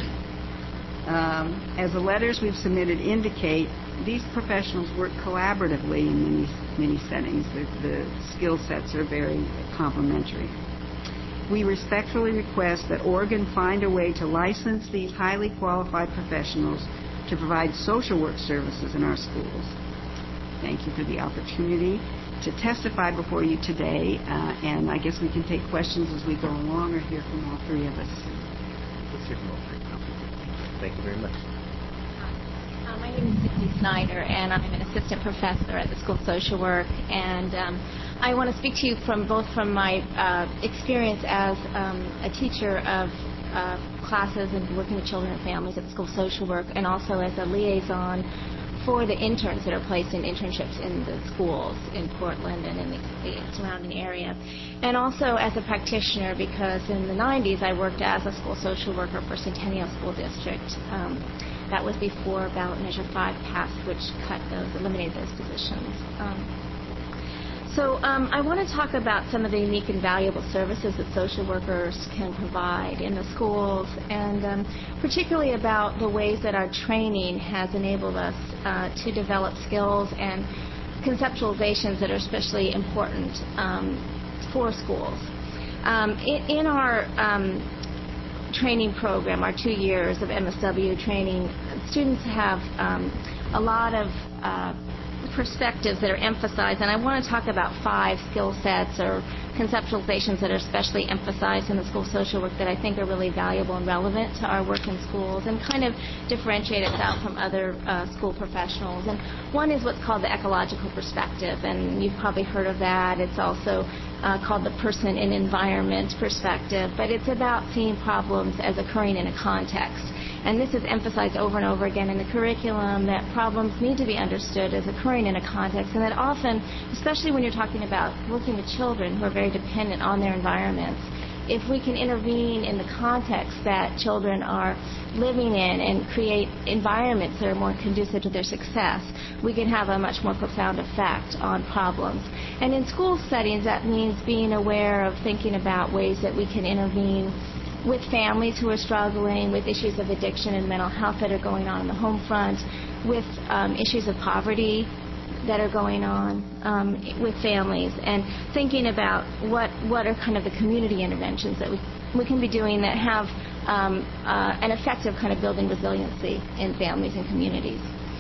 As the letters we've submitted indicate, these professionals work collaboratively in many settings. The skill sets are very complementary. We respectfully request that Oregon find a way to license these highly qualified professionals to provide social work services in our schools. Thank you for the opportunity to testify before you today, and I guess we can take questions as we go along or hear from all three of us. Let's hear from all three. Thank you very much. My name is Cindy Snyder, and I'm an assistant professor at the School of Social Work. And I want to speak to you from my experience as a teacher of classes and working with children and families at the School of Social Work, and also as a liaison for the interns that are placed in internships in the schools in Portland and in the surrounding area. And also as a practitioner, because in the 90s I worked as a school social worker for Centennial School District. That was before Ballot Measure 5 passed, which eliminated those positions. So I want to talk about some of the unique and valuable services that social workers can provide in the schools, and particularly about the ways that our training has enabled us to develop skills and conceptualizations that are especially important for schools. In our training program, our 2 years of MSW training, students have a lot of perspectives that are emphasized, and I want to talk about 5 skill sets or conceptualizations that are especially emphasized in the school social work that I think are really valuable and relevant to our work in schools and kind of differentiate us out from other school professionals. And one is what's called the ecological perspective, and you've probably heard of that. It's also called the person and environment perspective, but it's about seeing problems as occurring in a context. And this is emphasized over and over again in the curriculum, that problems need to be understood as occurring in a context, and that often, especially when you're talking about working with children who are very dependent on their environments, if we can intervene in the context that children are living in and create environments that are more conducive to their success, we can have a much more profound effect on problems. And in school settings, that means being aware of thinking about ways that we can intervene with families who are struggling with issues of addiction and mental health that are going on the home front, with issues of poverty that are going on with families, and thinking about what are kind of the community interventions that we can be doing that have an effective kind of building resiliency in families and communities.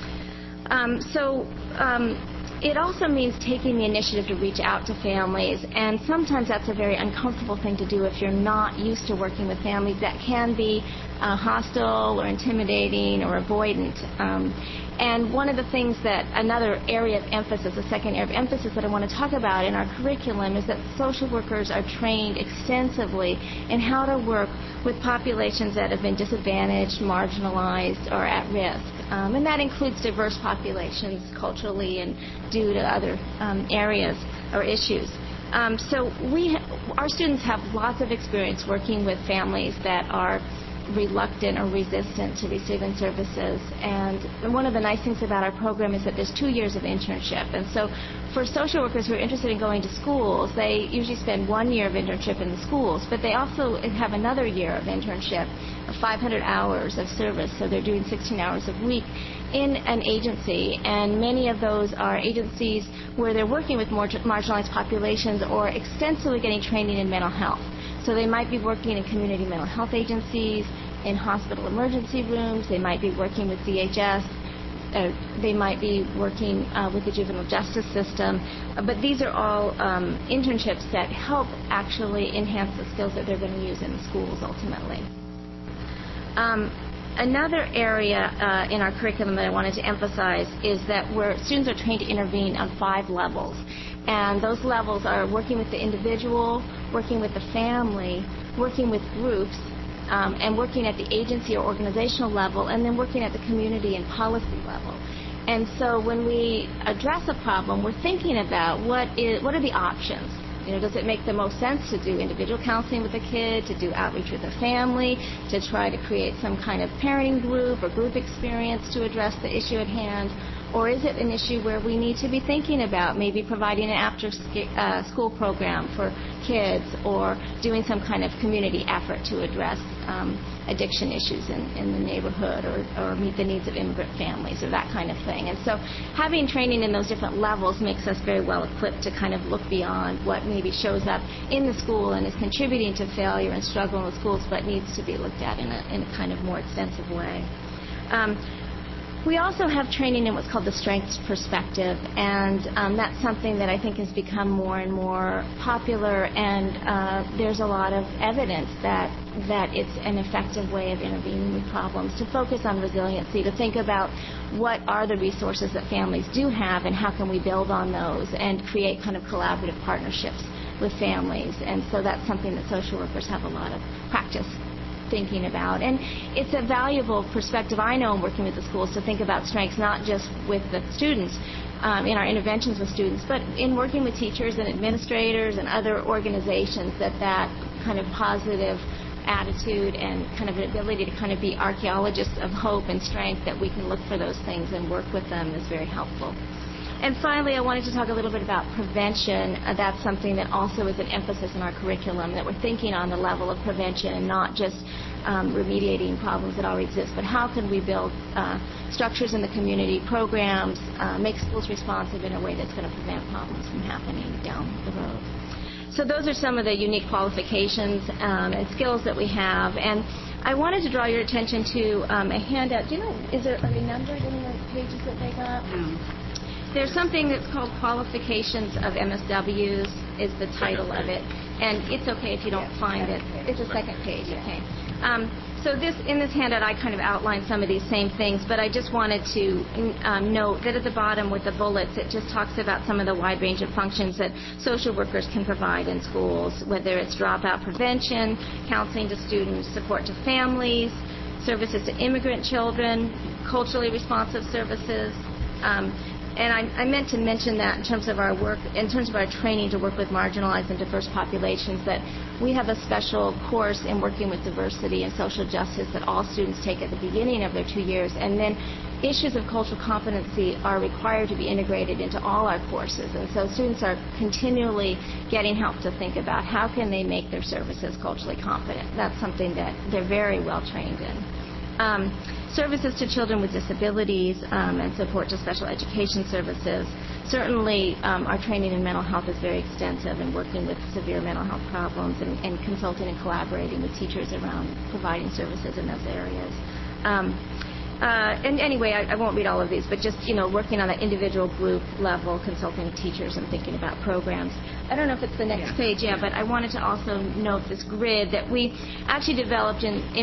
It also means taking the initiative to reach out to families, and sometimes that's a very uncomfortable thing to do if you're not used to working with families that can be hostile or intimidating or avoidant. And one of the things that another area of emphasis, a second area of emphasis that I want to talk about in our curriculum, is that social workers are trained extensively in how to work with populations that have been disadvantaged, marginalized, or at risk. And that includes diverse populations culturally and due to other areas or issues. So our students have lots of experience working with families that are reluctant or resistant to receiving services. And one of the nice things about our program is that there's 2 years of internship. And so for social workers who are interested in going to schools, they usually spend 1 year of internship in the schools, but they also have another year of internship, 500 hours of service. So they're doing 16 hours a week in an agency, and many of those are agencies where they're working with more marginalized populations or extensively getting training in mental health. So they might be working in community mental health agencies, in hospital emergency rooms, they might be working with DHS, they might be working with the juvenile justice system, but these are all internships that help actually enhance the skills that they're going to use in the schools ultimately. Another area in our curriculum that I wanted to emphasize is that where students are trained to intervene on 5 levels. And those levels are working with the individual, working with the family, working with groups, and working at the agency or organizational level, and then working at the community and policy level. And so when we address a problem, we're thinking about what are the options. Does it make the most sense to do individual counseling with a kid, to do outreach with a family, to try to create some kind of parenting group or group experience to address the issue at hand? Or is it an issue where we need to be thinking about maybe providing an after-school program for kids, or doing some kind of community effort to address addiction issues in the neighborhood, or meet the needs of immigrant families, or that kind of thing. And so having training in those different levels makes us very well equipped to kind of look beyond what maybe shows up in the school and is contributing to failure and struggle in the schools, but needs to be looked at in a kind of more extensive way. We also have training in what's called the strengths perspective, and that's something that I think has become more and more popular, and there's a lot of evidence that it's an effective way of intervening with problems, to focus on resiliency, to think about what are the resources that families do have and how can we build on those and create kind of collaborative partnerships with families. And so that's something that social workers have a lot of practice thinking about. And it's a valuable perspective, I know, in working with the schools, to think about strengths not just with the students in our interventions with students, but in working with teachers and administrators and other organizations, that kind of positive attitude and kind of an ability to kind of be archaeologists of hope and strength, that we can look for those things and work with them, is very helpful. And finally, I wanted to talk a little bit about prevention. That's something that also is an emphasis in our curriculum, that we're thinking on the level of prevention and not just remediating problems that already exist, but how can we build structures in the community, programs, make schools responsive in a way that's going to prevent problems from happening down the road. So those are some of the unique qualifications and skills that we have. And I wanted to draw your attention to a handout. Do you know, are they numbered in the pages that they got? There's something that's called Qualifications of MSWs, is the title of it. And it's okay if you don't find it. It's a second page, okay. So in this handout, I kind of outlined some of these same things, but I just wanted to note that at the bottom with the bullets, it just talks about some of the wide range of functions that social workers can provide in schools, whether it's dropout prevention, counseling to students, support to families, services to immigrant children, culturally responsive services. And I meant to mention that in terms of our work, in terms of our training to work with marginalized and diverse populations, that we have a special course in working with diversity and social justice that all students take at the beginning of their 2 years. And then issues of cultural competency are required to be integrated into all our courses. And so students are continually getting help to think about how can they make their services culturally competent. That's something that they're very well trained in. Services to children with disabilities and support to special education services. Certainly, our training in mental health is very extensive in working with severe mental health problems and consulting and collaborating with teachers around providing services in those areas. And anyway, I won't read all of these, but just, working on an individual group level, consulting with teachers and thinking about programs. I don't know if it's the next page, but I wanted to also note this grid that we actually developed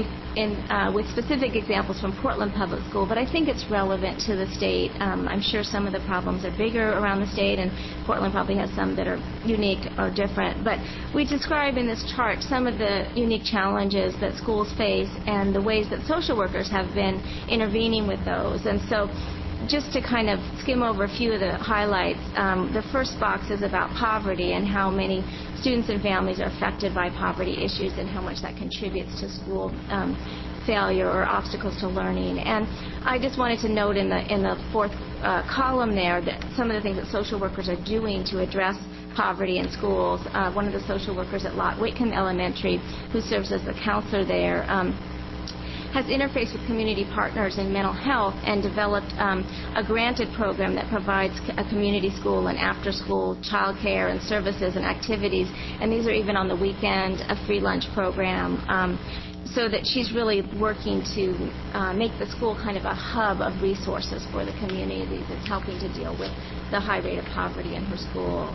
with specific examples from Portland Public School, but I think it's relevant to the state. I'm sure some of the problems are bigger around the state, and Portland probably has some that are unique or different. But we describe in this chart some of the unique challenges that schools face and the ways that social workers have been intervening with those. And so just to kind of skim over a few of the highlights, the first box is about poverty and how many students and families are affected by poverty issues and how much that contributes to school failure or obstacles to learning. And I just wanted to note in the fourth column there that some of the things that social workers are doing to address poverty in schools. One of the social workers at Lot Whitcomb Elementary, who serves as the counselor there, has interfaced with community partners in mental health and developed a granted program that provides a community school and after-school child care and services and activities. And these are even on the weekend, a free lunch program, so that she's really working to make the school kind of a hub of resources for the community that's helping to deal with the high rate of poverty in her school.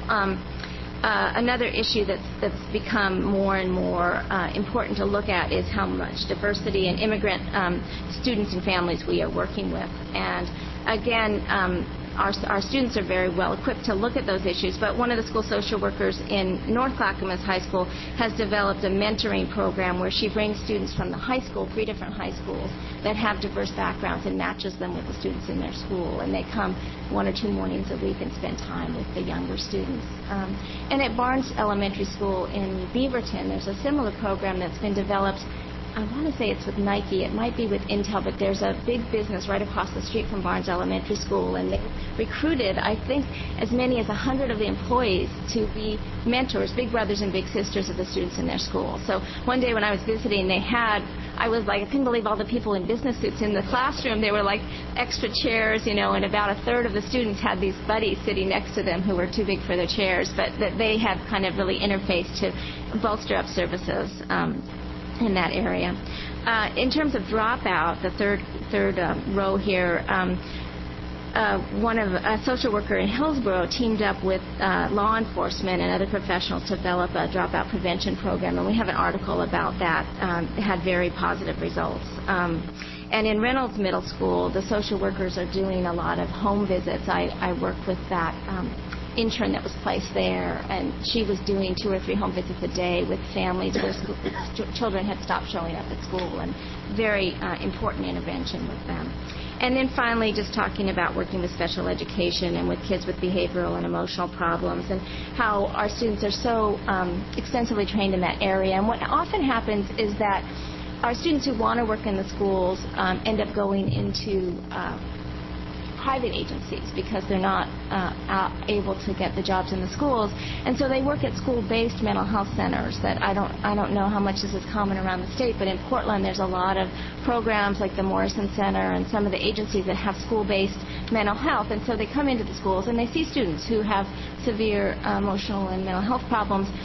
Another issue that's become more and more important to look at is how much diversity and immigrant students and families we are working with. And again, our students are very well equipped to look at those issues, but one of the school social workers in North Clackamas High School has developed a mentoring program where she brings students from the high school, 3 different high schools, that have diverse backgrounds and matches them with the students in their school. And they come 1 or 2 mornings a week and spend time with the younger students. And at Barnes Elementary School in Beaverton, there's a similar program that's been developed. I want to say it's with Nike. It might be with Intel, but there's a big business right across the street from Barnes Elementary School, and they recruited, I think, as many as 100 of the employees to be mentors, big brothers and big sisters of the students in their school. So one day when I was visiting, I was like, I couldn't believe all the people in business suits in the classroom. There were like extra chairs, and about a third of the students had these buddies sitting next to them who were too big for their chairs, but that they had kind of really interfaced to bolster up services in that area. In terms of dropout, the third row here, a social worker in Hillsborough teamed up with law enforcement and other professionals to develop a dropout prevention program, and we have an article about that. It had very positive results. And in Reynolds Middle School, the social workers are doing a lot of home visits. I worked with that intern that was placed there, and she was doing 2 or 3 home visits a day with families where children had stopped showing up at school, and very important intervention with them. And then finally, just talking about working with special education and with kids with behavioral and emotional problems, and how our students are so extensively trained in that area. And what often happens is that our students who want to work in the schools end up going into private agencies because they're not able to get the jobs in the schools, and so they work at school-based mental health centers. That I don't know how much this is common around the state, but in Portland there's a lot of programs like the Morrison Center and some of the agencies that have school-based mental health, and so they come into the schools and they see students who have severe emotional and mental health problems.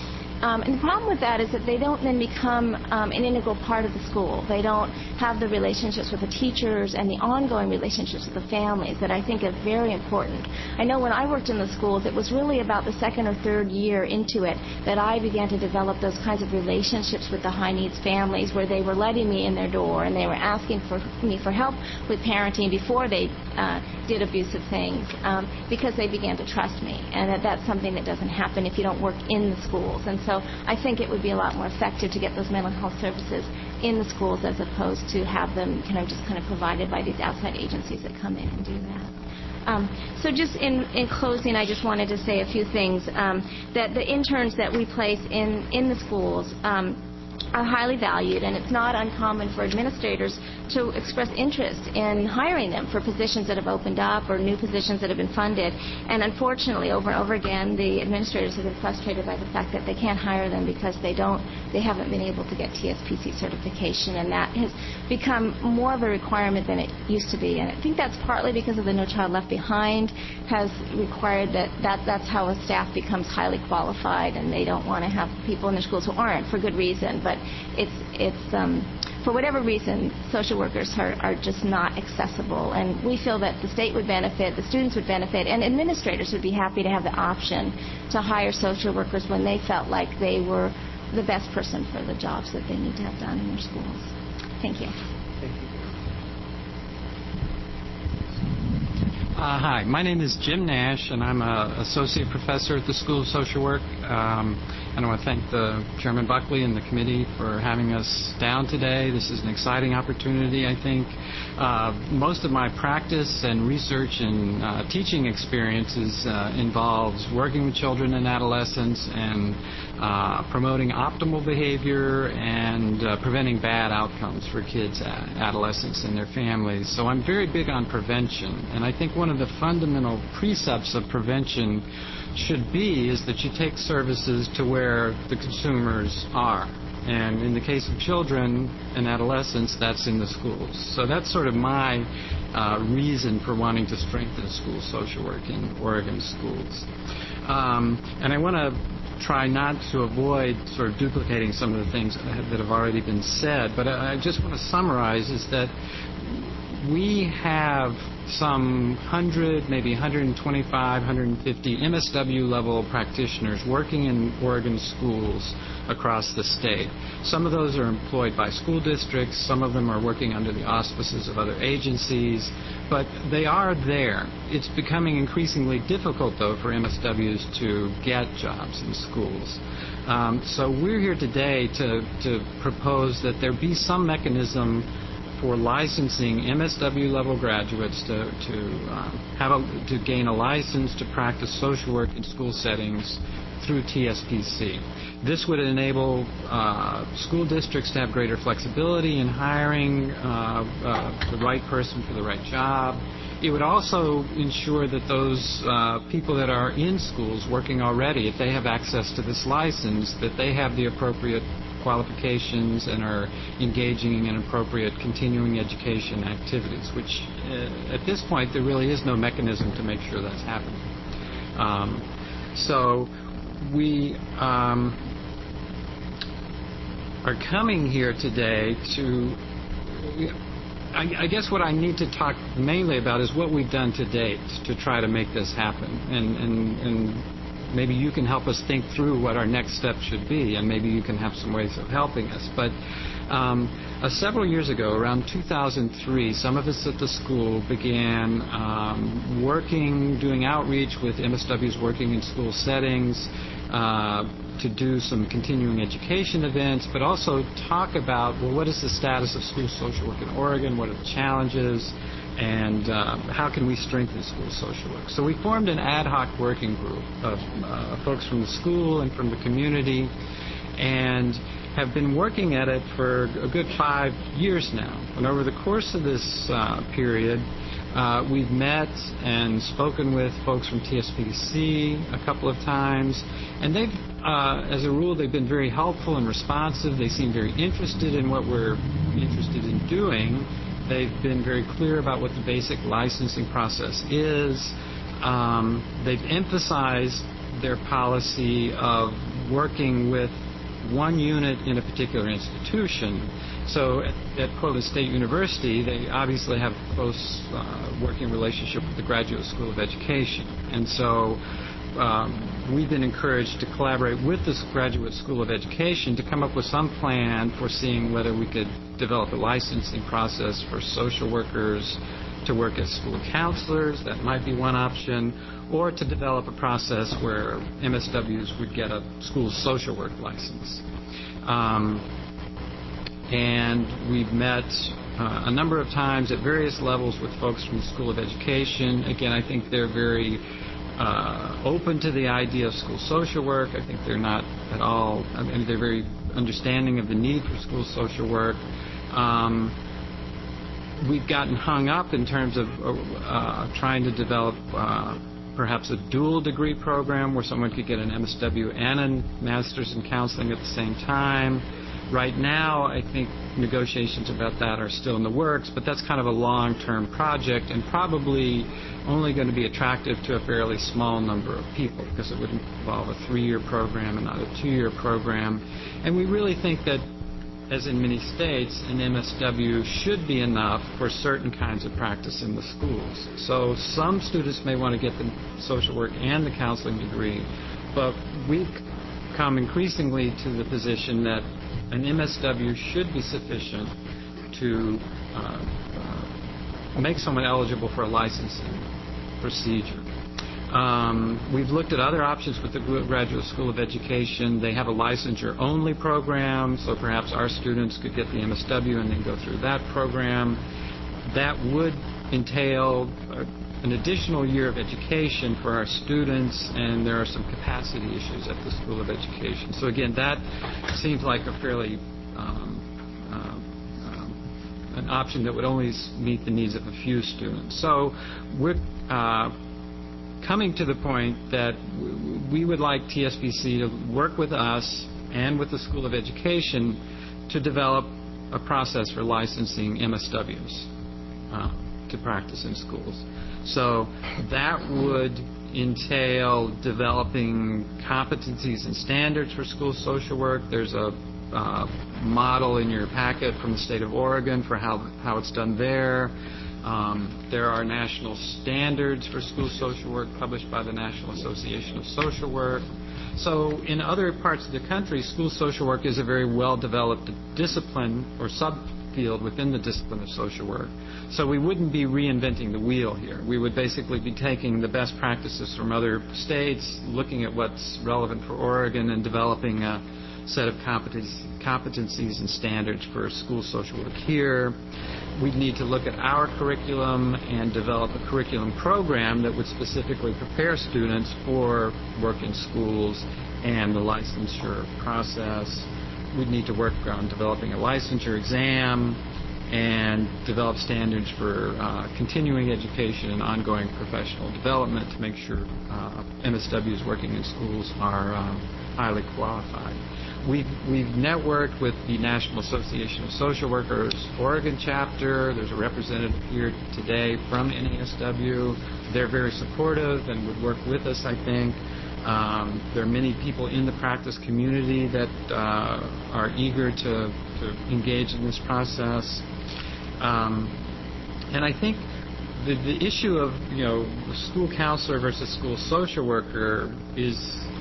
And the problem with that is that they don't then become an integral part of the school. They don't have the relationships with the teachers and the ongoing relationships with the families that I think are very important. I know when I worked in the schools, it was really about the second or third year into it that I began to develop those kinds of relationships with the high-needs families where they were letting me in their door and they were asking me for help with parenting before they did abusive things because they began to trust me. And that's something that doesn't happen if you don't work in the schools. And so I think it would be a lot more effective to get those mental health services in the schools as opposed to have them just provided by these outside agencies that come in and do that. So just in closing, I just wanted to say a few things. That the interns that we place in the schools are highly valued, and it's not uncommon for administrators to express interest in hiring them for positions that have opened up or new positions that have been funded. And unfortunately, over and over again, the administrators have been frustrated by the fact that they can't hire them because they haven't been able to get TSPC certification, and that has become more of a requirement than it used to be. And I think that's partly because of the No Child Left Behind has required that's how a staff becomes highly qualified, and they don't want to have people in their schools who aren't, for good reason. But it's for whatever reason, social workers are just not accessible. And we feel that the state would benefit, the students would benefit, and administrators would be happy to have the option to hire social workers when they felt like they were the best person for the jobs that they need to have done in their schools. Thank you. Thank you. Hi, my name is Jim Nash, and I'm an associate professor at the School of Social Work. And I want to thank the Chairman Buckley and the committee for having us down today. This is an exciting opportunity, I think. Most of my practice and research and teaching experiences involves working with children and adolescents and promoting optimal behavior and preventing bad outcomes for kids, adolescents, and their families. So I'm very big on prevention, and I think one of the fundamental precepts of prevention should be is that you take services to where the consumers are. And in the case of children and adolescents, that's in the schools. So that's sort of my reason for wanting to strengthen school social work in Oregon schools. And I want to try not to avoid sort of duplicating some of the things that have already been said, but I just want to summarize is that we have some 100, maybe 125, 150 MSW level practitioners working in Oregon schools across the state. Some of those are employed by school districts, some of them are working under the auspices of other agencies, but they are there. It's becoming increasingly difficult, though, for MSWs to get jobs in schools. So we're here today to propose that there be some mechanism for licensing MSW-level graduates to gain a license to practice social work in school settings through TSPC. This would enable school districts to have greater flexibility in hiring the right person for the right job. It would also ensure that those people that are in schools working already, if they have access to this license, that they have the appropriate qualifications and are engaging in appropriate continuing education activities, which at this point there really is no mechanism to make sure that's happening. So we are coming here today to, I guess what I need to talk mainly about is what we've done to date to try to make this happen, and maybe you can help us think through what our next step should be, and maybe you can have some ways of helping us. But several years ago, around 2003, some of us at the school began doing outreach with MSWs working in school settings to do some continuing education events, but also talk about, well, what is the status of school social work in Oregon? What are the challenges? And how can we strengthen school social work? So we formed an ad hoc working group of folks from the school and from the community, and have been working at it for a good 5 years now. And over the course of this period, we've met and spoken with folks from TSPC a couple of times, and they've, as a rule, they've been very helpful and responsive. They seem very interested in what we're interested in doing. They've been very clear about what the basic licensing process is. They've emphasized their policy of working with one unit in a particular institution. So at Portland State University, they obviously have a close working relationship with the Graduate School of Education. And so we've been encouraged to collaborate with this Graduate School of Education to come up with some plan for seeing whether we could develop a licensing process for social workers to work as school counselors. That might be one option. Or to develop a process where MSWs would get a school social work license. And we've met a number of times at various levels with folks from the School of Education. Again, I think they're very open to the idea of school social work. I think they're not at all, I mean, they're very understanding of the need for school social work. We've gotten hung up in terms of trying to develop perhaps a dual degree program where someone could get an MSW and a master's in counseling at the same time. Right now, I think negotiations about that are still in the works, but that's kind of a long-term project and probably only going to be attractive to a fairly small number of people because it would involve a 3-year program and not a 2-year program. And we really think that, as in many states, an MSW should be enough for certain kinds of practice in the schools. So some students may want to get the social work and the counseling degree, but we've come increasingly to the position that an MSW should be sufficient to make someone eligible for a licensing procedure. We've looked at other options with the Graduate School of Education. They have a licensure-only program, so perhaps our students could get the MSW and then go through that program. That would entail an additional year of education for our students, and there are some capacity issues at the School of Education. So again, that seems like a fairly an option that would only meet the needs of a few students. So we're coming to the point that we would like TSBC to work with us and with the School of Education to develop a process for licensing MSWs to practice in schools. So that would entail developing competencies and standards for school social work. There's a model in your packet from the state of Oregon for how it's done there. There are national standards for school social work published by the National Association of Social Work. So in other parts of the country, school social work is a very well-developed discipline or subfield within the discipline of social work. So we wouldn't be reinventing the wheel here. We would basically be taking the best practices from other states, looking at what's relevant for Oregon, and developing a set of competencies and standards for school social work here. We'd need to look at our curriculum and develop a curriculum program that would specifically prepare students for work in schools and the licensure process. We'd need to work on developing a licensure exam and develop standards for continuing education and ongoing professional development to make sure MSWs working in schools are highly qualified. We've networked with the National Association of Social Workers Oregon chapter. There's a representative here today from NASW. They're very supportive and would work with us, I think. There are many people in the practice community that are eager to engage in this process. And I think the issue of school counselor versus school social worker is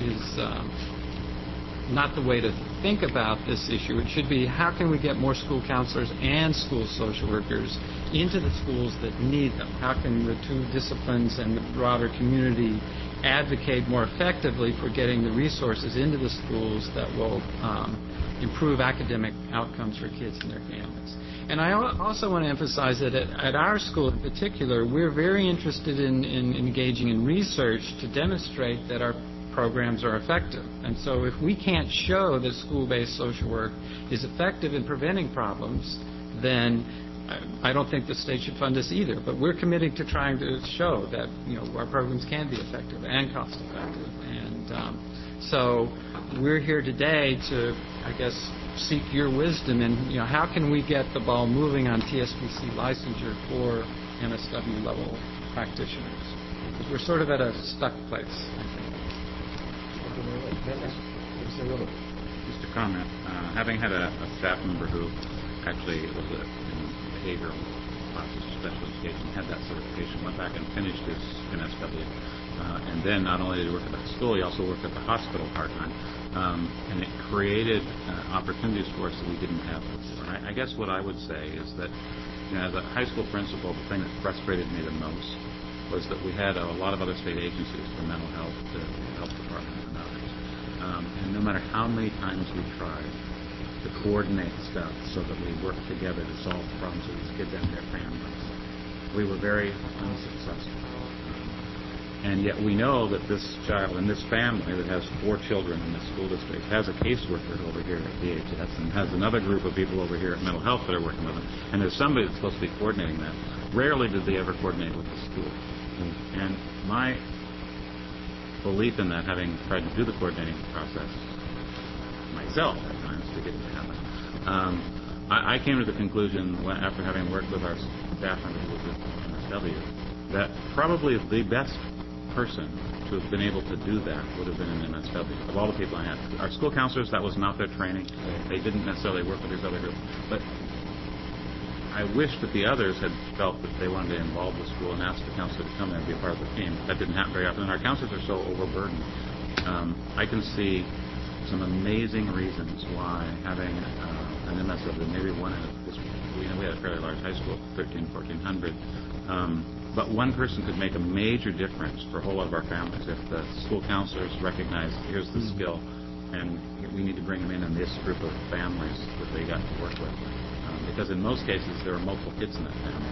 not the way to think about this issue. It should be, how can we get more school counselors and school social workers into the schools that need them? How can the two disciplines and the broader community advocate more effectively for getting the resources into the schools that will improve academic outcomes for kids and their families? And I also want to emphasize that at our school in particular, we're very interested in engaging in research to demonstrate that our programs are effective. And so if we can't show that school-based social work is effective in preventing problems, then I don't think the state should fund us either. But we're committed to trying to show that our programs can be effective and cost-effective. And so we're here today to, I guess, seek your wisdom in how can we get the ball moving on TSBC licensure for MSW level practitioners, because we're sort of at a stuck place, I think. Cirillo. Just a comment. Having had a staff member who actually was in behavioral classes, special education, had that certification, went back and finished his MSW. And then not only did he work at the school, he also worked at the hospital part-time. And it created opportunities for us that we didn't have before. And I guess what I would say is that, as a high school principal, the thing that frustrated me the most was that we had a lot of other state agencies for mental health, the health department, and others. And no matter how many times we tried to coordinate stuff so that we worked together to solve the problems of these kids and their families, we were very unsuccessful. And yet we know that this child and this family that has 4 children in the school district has a caseworker over here at DHS and has another group of people over here at mental health that are working with them. And there's somebody that's supposed to be coordinating that. Rarely did they ever coordinate with the school. And my belief in that, having tried to do the coordinating process myself at times to get it to happen, I came to the conclusion, after having worked with our staff member who was at MSW, that probably the best person to have been able to do that would have been an MSW. Of all the people I had, our school counselors, that was not their training. They didn't necessarily work with these other groups. But I wish that the others had felt that they wanted to involve the school and ask the counselor to come in and be a part of the team. That didn't happen very often. And our counselors are so overburdened. I can see some amazing reasons why having an MSW, maybe one of this, we had a fairly large high school, 1,400. But one person could make a major difference for a whole lot of our families if the school counselors recognize, here's the skill, and we need to bring them in this group of families that they got to work with. Because in most cases, there are multiple kids in that family.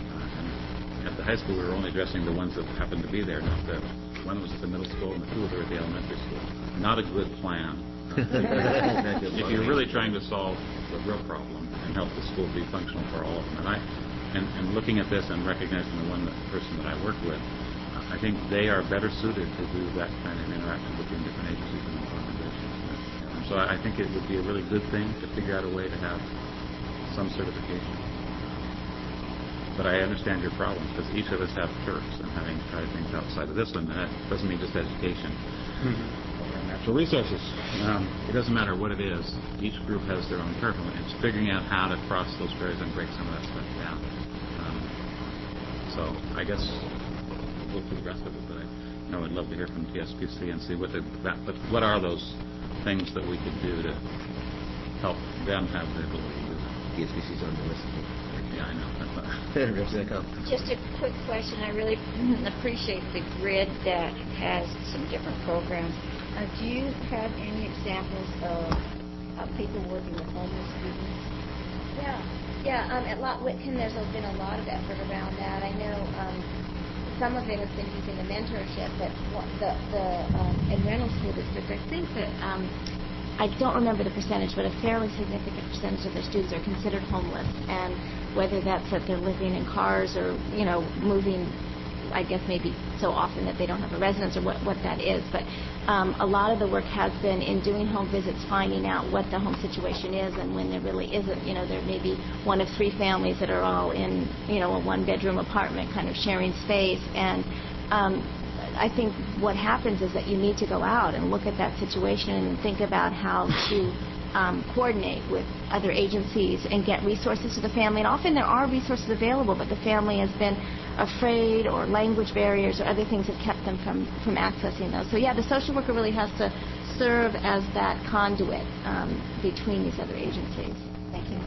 And at the high school, we were only addressing the ones that happened to be there. Not the one was at the middle school and the 2 were at the elementary school. Not a good plan. If you're really trying to solve the real problem and help the school be functional for all of them. And looking at this and recognizing the person that I work with, I think they are better suited to do that kind of interaction between different agencies and organizations. And so I think it would be a really good thing to figure out a way to have some certification. But I understand your problem, because each of us have turfs, and having tried things outside of this one, that doesn't mean just education. Natural resources. It doesn't matter what it is. Each group has their own turf, and it's figuring out how to cross those barriers and break some of that stuff down. So I guess we'll go through the rest of it, but I'd love to hear from TSPC and see what are those things that we could do to help them have the ability to do that. TSPC's on the list. Yeah, I know. Just a quick question. I really appreciate the grid that has some different programs. Do you have any examples of people working with homeless students? Yeah. At Lot Whitcomb, there's been a lot of effort around that. I know some of it has been using the mentorship, but in Reynolds School District, I think that I don't remember the percentage, but a fairly significant percentage of their students are considered homeless, and whether that's that they're living in cars or moving, I guess maybe so often that they don't have a residence or what that is. But a lot of the work has been in doing home visits, finding out what the home situation is, and when there really isn't, there may be one of 3 families that are all in, a 1-bedroom apartment kind of sharing space. And I think what happens is that you need to go out and look at that situation and think about how to coordinate with other agencies and get resources to the family. And often there are resources available, but the family has been afraid, or language barriers or other things have kept them from accessing those. So yeah, the social worker really has to serve as that conduit between these other agencies. Thank you.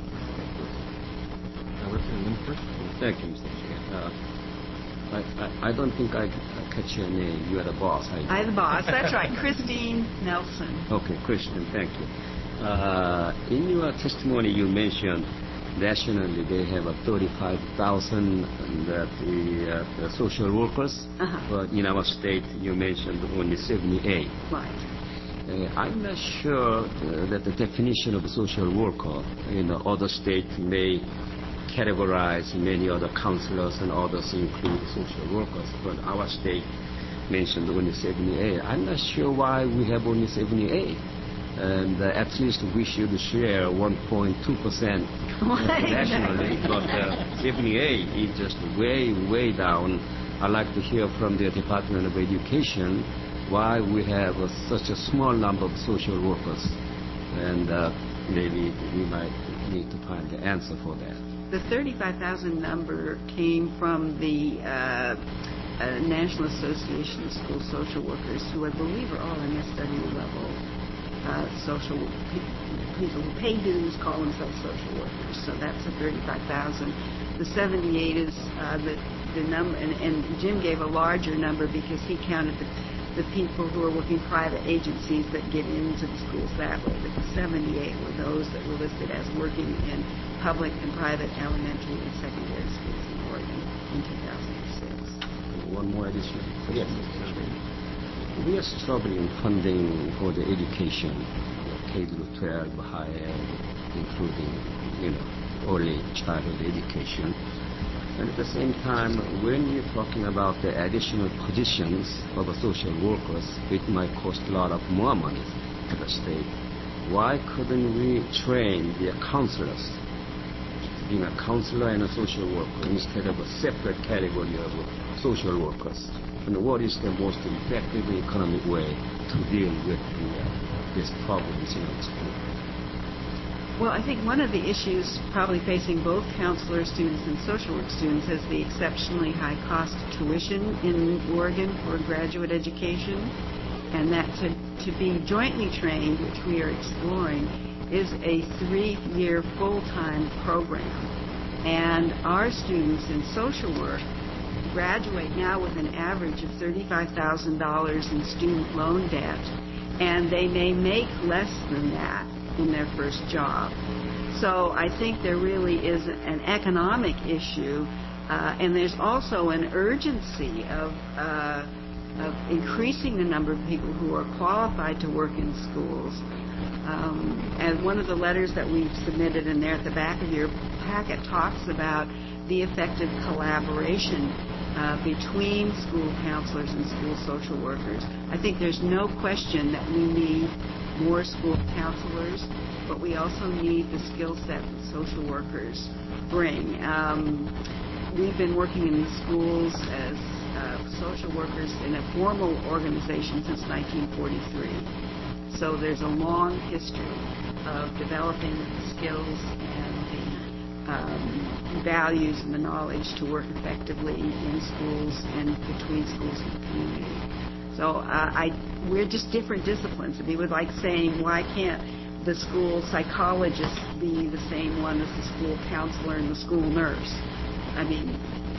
Thank you, Mr. Chair. I don't think I catch your name. You are the boss. I'm the boss. That's right. Christine Nelson. Okay, Christine, thank you. In your testimony, you mentioned nationally they have 35,000 the social workers, but in our state you mentioned only 78. Right. I'm not sure that the definition of a social worker in other states may categorize many other counselors and others include social workers, but our state mentioned only 78. I'm not sure why we have only 78. And at least we should share 1.2% nationally, but 78 is just way, way down. I'd like to hear from the Department of Education why we have such a small number of social workers, and maybe we might need to find the answer for that. The 35,000 number came from the National Association of School Social Workers, who I believe are all MSW level social people who pay dues call themselves social workers. So that's the 35,000. The 78 is the number, and Jim gave a larger number because he counted the people who are working private agencies that get into the schools that way. But the 78 were those that were listed as working in public and private elementary and secondary schools in Oregon in 2006. One more addition. Yes. We are struggling funding for the education, K-12, higher ed, including, early childhood education. And at the same time, when you're talking about the additional positions of social workers, it might cost a lot of more money to the state. Why couldn't we train the counselors, being a counselor and a social worker, instead of a separate category of social workers? And what is the most effective economic way to deal with these problems in our school? Well, I think one of the issues probably facing both counselor students and social work students is the exceptionally high cost of tuition in Oregon for graduate education, and that to be jointly trained, which we are exploring, is a 3-year full-time program. And our students in social work graduate now with an average of $35,000 in student loan debt, and they may make less than that in their first job. So I think there really is an economic issue, and there's also an urgency of increasing the number of people who are qualified to work in schools. And one of the letters that we've submitted in there at the back of your packet talks about the effective collaboration between school counselors and school social workers. I think there's no question that we need more school counselors, but we also need the skill set that social workers bring. We've been working in these schools as social workers in a formal organization since 1943. So there's a long history of developing the skills and the values and the knowledge to work effectively in schools and between schools and the community. So we're just different disciplines. I mean, it would like saying, why can't the school psychologist be the same one as the school counselor and the school nurse? I mean,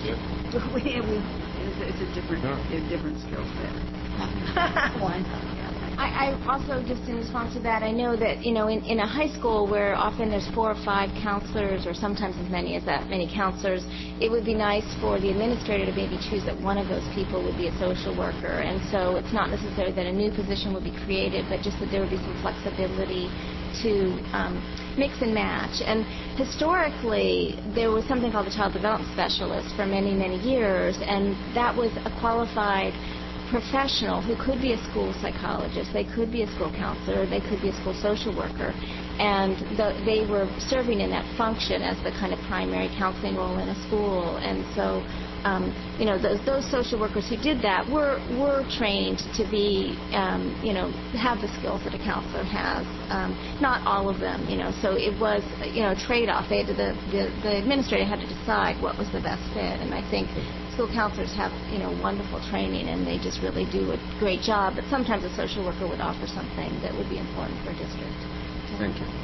it's a different skill set. One. I also, just in response to that, I know that, in a high school where often there's 4 or 5 counselors, or sometimes as many as that many counselors, it would be nice for the administrator to maybe choose that one of those people would be a social worker. And so it's not necessarily that a new position would be created, but just that there would be some flexibility to mix and match. And historically, there was something called the Child Development Specialist for many, many years, and that was a qualified professional who could be a school psychologist, they could be a school counselor, they could be a school social worker, and they were serving in that function as the kind of primary counseling role in a school. And so, those social workers who did that were trained to be, have the skills that a counselor has. Not all of them, So it was, a trade-off. The administrator had to decide what was the best fit, and I think school counselors have, wonderful training, and they just really do a great job. But sometimes a social worker would offer something that would be important for a district. Thank you.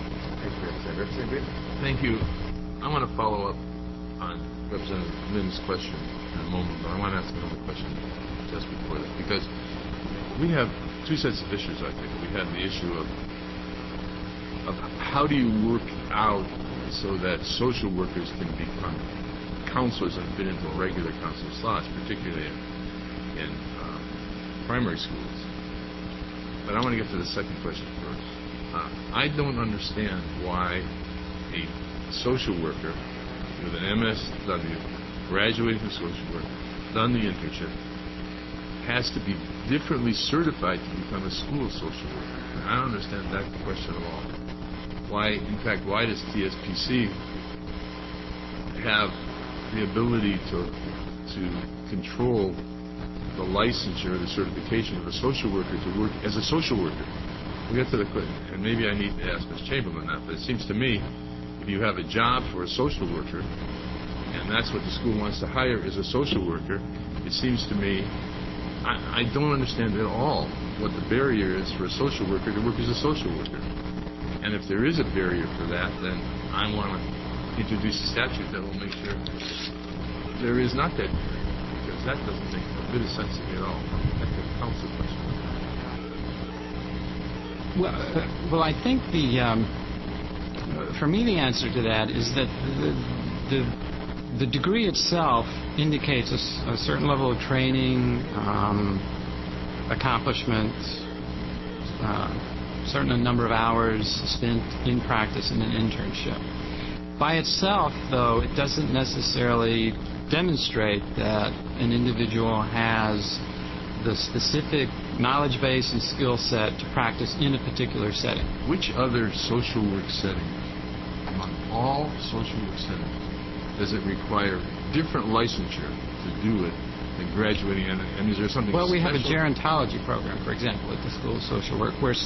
Thank you. I want to follow up on Representative Lim's question in a moment, but I want to ask another question just before that, because we have 2 sets of issues, I think. We have the issue of how do you work out so that social workers can become counselors and fit into regular counselor slots, particularly in primary schools. But I want to get to the second question first. I don't understand why a social worker with an MSW, graduated from social work, done the internship, has to be differently certified to become a school social worker. I don't understand that question at all. Why does TSPC have the ability to control the licensure, the certification of a social worker to work as a social worker. We get to the question, and maybe I need to ask Ms. Chamberlain that, but it seems to me if you have a job for a social worker, and that's what the school wants to hire is a social worker, it seems to me I don't understand at all what the barrier is for a social worker to work as a social worker. And if there is a barrier for that, then I want to introduce a statute that will make sure there is not that barrier, because that doesn't make a bit of sense to me at all. That's a council question. Well, I think for me the answer to that is that the degree itself indicates a certain level of training, accomplishment, certain number of hours spent in practice in an internship. By itself, though, it doesn't necessarily demonstrate that an individual has the specific knowledge base and skill set to practice in a particular setting. Which other social work setting, among all social work settings, does it require different licensure to do it than graduating? And is there something Well, we special? have a gerontology program, for example, at the School of Social Work, where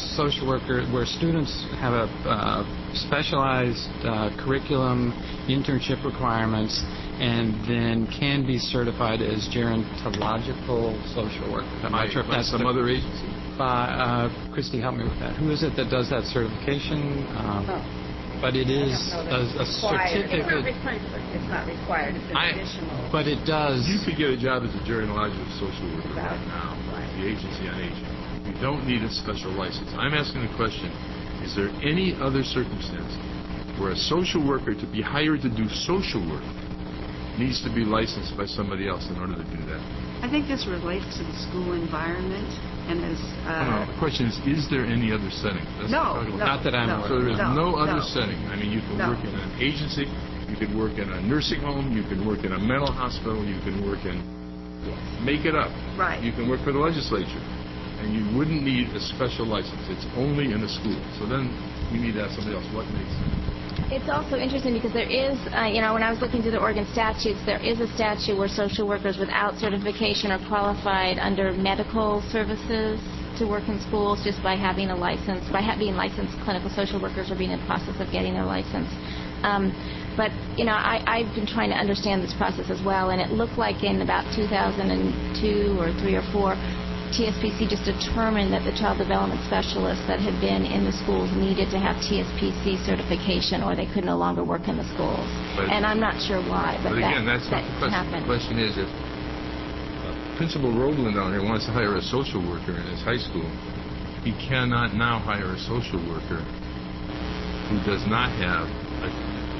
students have a specialized curriculum, internship requirements, and then can be certified as gerontological social work. I'm not sure if that's some other agency. Christy, help me with that. Who is it that does that certification? But it is a certificate. It's not required. It's an additional. But it does. You could get a job as a gerontological social worker right now with the Agency on Aging. You don't need a special license. I'm asking the question, is there any other circumstance where a social worker to be hired to do social work needs to be licensed by somebody else in order to do that? I think this relates to the school environment. And as, the question is there any other setting? Not that I'm aware of. So there is no other setting. I mean, you can work in an agency, you can work in a nursing home, you can work in a mental hospital, you can work in, make it up. Right. You can work for the legislature, and you wouldn't need a special license. It's only in a school. So then we need to ask somebody else, what makes sense? It's also interesting because there is, when I was looking through the Oregon statutes, there is a statute where social workers without certification are qualified under medical services to work in schools just by having a license, being licensed clinical social workers or being in the process of getting their license. But, I've been trying to understand this process as well, and it looked like in about 2002 or 3 or 4, TSPC just determined that the child development specialists that had been in the schools needed to have TSPC certification or they could no longer work in the schools. And I'm not sure why, but again, that's not the question. Happened. The question is if Principal Roebland down here wants to hire a social worker in his high school, he cannot now hire a social worker who does not have a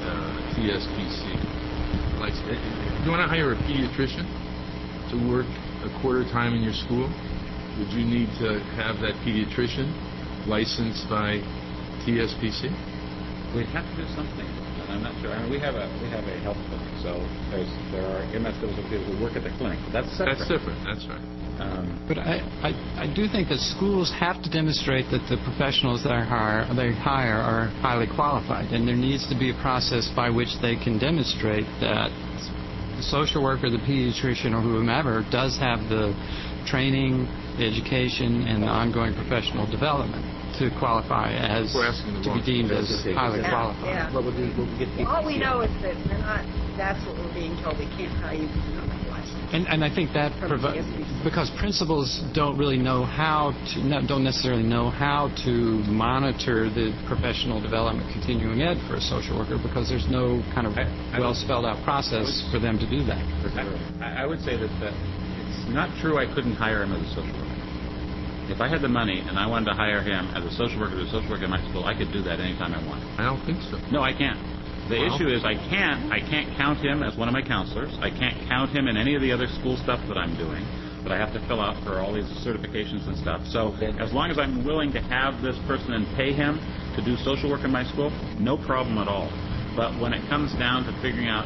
TSPC license. You want to hire a pediatrician to work a quarter time in your school? Would you need to have that pediatrician licensed by TSPC? We'd have to do something, and I'm not sure. I mean, we have a health clinic, so there are MSWs of people who work at the clinic. That's separate. That's different. That's right. But I do think that schools have to demonstrate that the professionals they hire are highly qualified, and there needs to be a process by which they can demonstrate that the social worker, the pediatrician, or whomever does have the training, the education, and the ongoing professional development to qualify as to be deemed as highly qualified. Yeah. All we know is that that's what we're being told. We can't hire you because you don't have a license. And I think that because principals don't really know don't necessarily know how to monitor the professional development continuing ed for a social worker because there's no kind of well spelled out process for them to do that. I would say that it's not true I couldn't hire him as a social worker. If I had the money and I wanted to hire him as a social worker to do social work in my school, I could do that anytime I wanted. I don't think so. No, I can't. The issue is I can't count him as one of my counselors. I can't count him in any of the other school stuff that I'm doing that I have to fill out for all these certifications and stuff. So as long as I'm willing to have this person and pay him to do social work in my school, no problem at all. But when it comes down to figuring out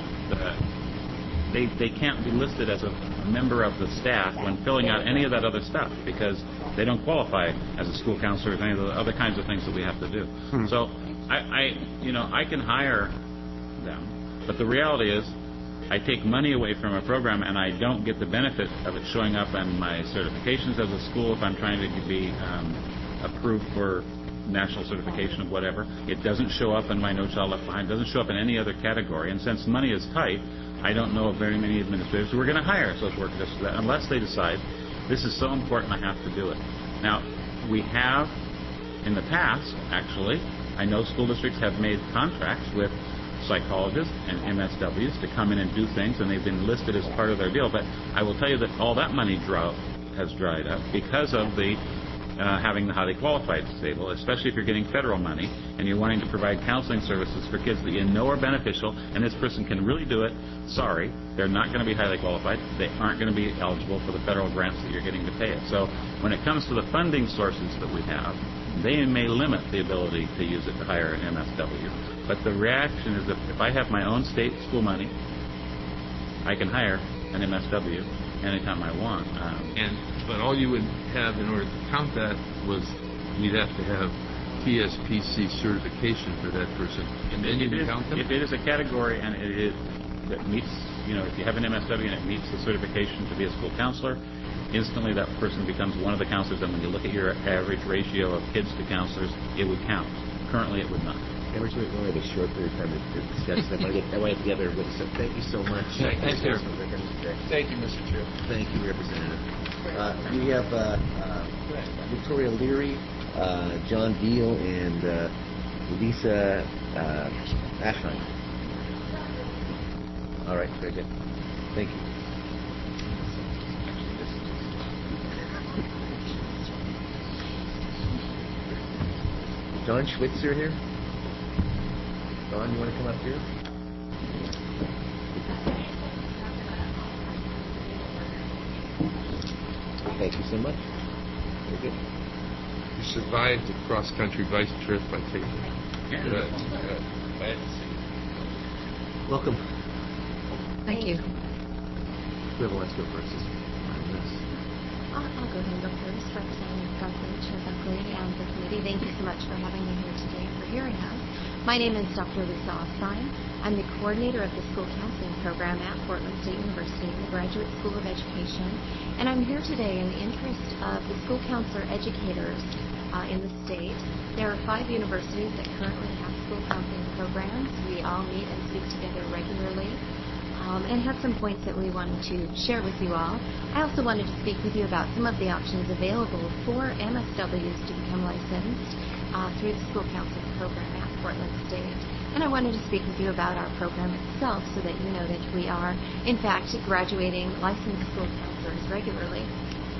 they can't be listed as a member of the staff when filling out any of that other stuff because they don't qualify as a school counselor or any of the other kinds of things that we have to do. So I can hire them, but the reality is I take money away from a program and I don't get the benefit of it showing up on my certifications as a school if I'm trying to be approved for national certification of whatever. It doesn't show up in my No Child Left Behind. It doesn't show up in any other category. And since money is tight, I don't know of very many administrators who are going to hire a social worker unless they decide this is so important I have to do it. Now, we have, in the past, actually, I know school districts have made contracts with psychologists and MSWs to come in and do things, and they've been listed as part of their deal. But I will tell you that all that money has dried up because of the having the highly qualified stable, especially if you're getting federal money and you're wanting to provide counseling services for kids that you know are beneficial, and this person can really do it. Sorry, they're not going to be highly qualified. They aren't going to be eligible for the federal grants that you're getting to pay it. So when it comes to the funding sources that we have, they may limit the ability to use it to hire an MSW. But the reaction is that if I have my own state school money, I can hire an MSW anytime I want. But all you would have in order to count that was you'd have to have TSPC certification for that person. And then you can count them? If it is a category and that meets, if you have an MSW and it meets the certification to be a school counselor, instantly that person becomes one of the counselors, and when you look at your average ratio of kids to counselors, it would count. Currently, it would not. And we're going to have a short period of time to discuss that. I want to get that together with us. So thank you so much. Thank you. Thank you, Mr. Chair. Thank you, Representative. We have Victoria Leary, John Deal, and Lisa Ashheim. All right, very good. Thank you. Don Schwitzer here. Don, you want to come up here? Thank you so much. Very good. You survived the cross-country vice trip by taking it. Yeah. Good. Glad to see you. Welcome. Thank you. Whoever wants to go first is I'll go ahead and go first. Representative Buckley, Chair Buckley, and the committee, thank you so much for having me here today and for hearing us. My name is Dr. Lisa Offstein. I'm the coordinator of the school counseling program at Portland State University in the Graduate School of Education, and I'm here today in the interest of the school counselor educators in the state. There are 5 universities that currently have school counseling programs. We all meet and speak together regularly. And have some points that we wanted to share with you all. I also wanted to speak with you about some of the options available for MSWs to become licensed through the school counseling program at Portland State. And I wanted to speak with you about our program itself so that you know that we are, in fact, graduating licensed school counselors regularly.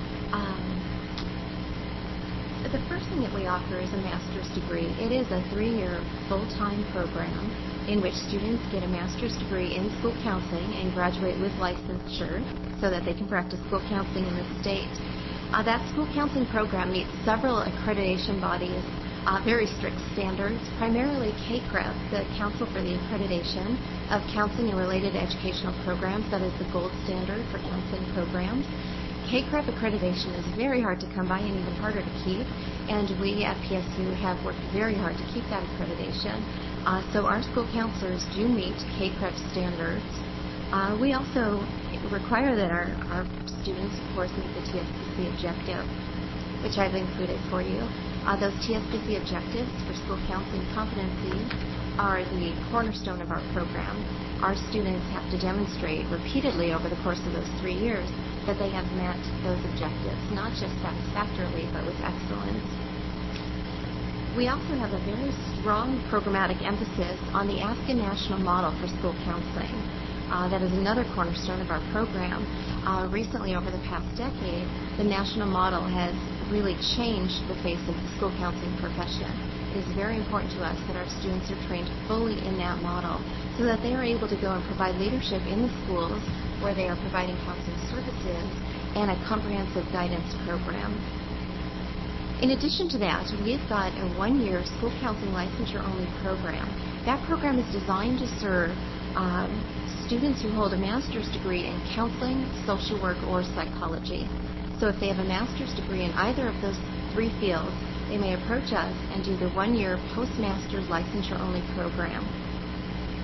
The first thing that we offer is a master's degree. It is a 3-year full-time program in which students get a master's degree in school counseling and graduate with licensure so that they can practice school counseling in the state. That school counseling program meets several accreditation bodies, very strict standards, primarily CACREP, the Council for the Accreditation of Counseling and Related Educational Programs. That is the gold standard for counseling programs. CACREP accreditation is very hard to come by and even harder to keep, and we at PSU have worked very hard to keep that accreditation. So our school counselors do meet CACREP standards. We also require that our students, of course, meet the TSPC objective, which I've included for you. Those TSPC objectives for school counseling competency are the cornerstone of our program. Our students have to demonstrate repeatedly over the course of those 3 years that they have met those objectives, not just satisfactorily, but with excellence. We also have a very strong programmatic emphasis on the ASCA national model for school counseling. That is another cornerstone of our program. Recently, over the past decade, the national model has really changed the face of the school counseling profession. It is very important to us that our students are trained fully in that model so that they are able to go and provide leadership in the schools where they are providing counseling services and a comprehensive guidance program. In addition to that, we've got a 1-year school counseling licensure-only program. That program is designed to serve students who hold a master's degree in counseling, social work, or psychology. So if they have a master's degree in either of those 3 fields, they may approach us and do the 1-year postmaster's licensure-only program.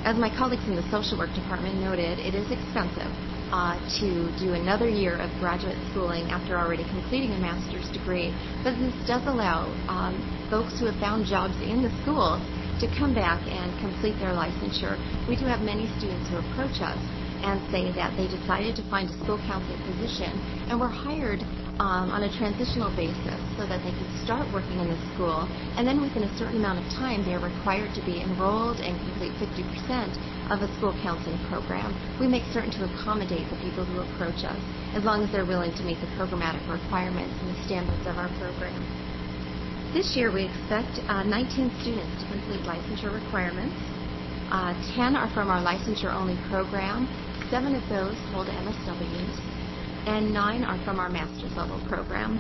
As my colleagues in the social work department noted, it is expensive to do another year of graduate schooling after already completing a master's degree, but this does allow folks who have found jobs in the school to come back and complete their licensure. We do have many students who approach us and say that they decided to find a school counseling position and were hired on a transitional basis so that they could start working in the school, and then within a certain amount of time they're required to be enrolled and complete 50% of a school counseling program. We make certain to accommodate the people who approach us as long as they're willing to meet the programmatic requirements and the standards of our program. This year we expect 19 students to complete licensure requirements. 10 are from our licensure-only program. 7 of those hold MSWs, and 9 are from our master's level program.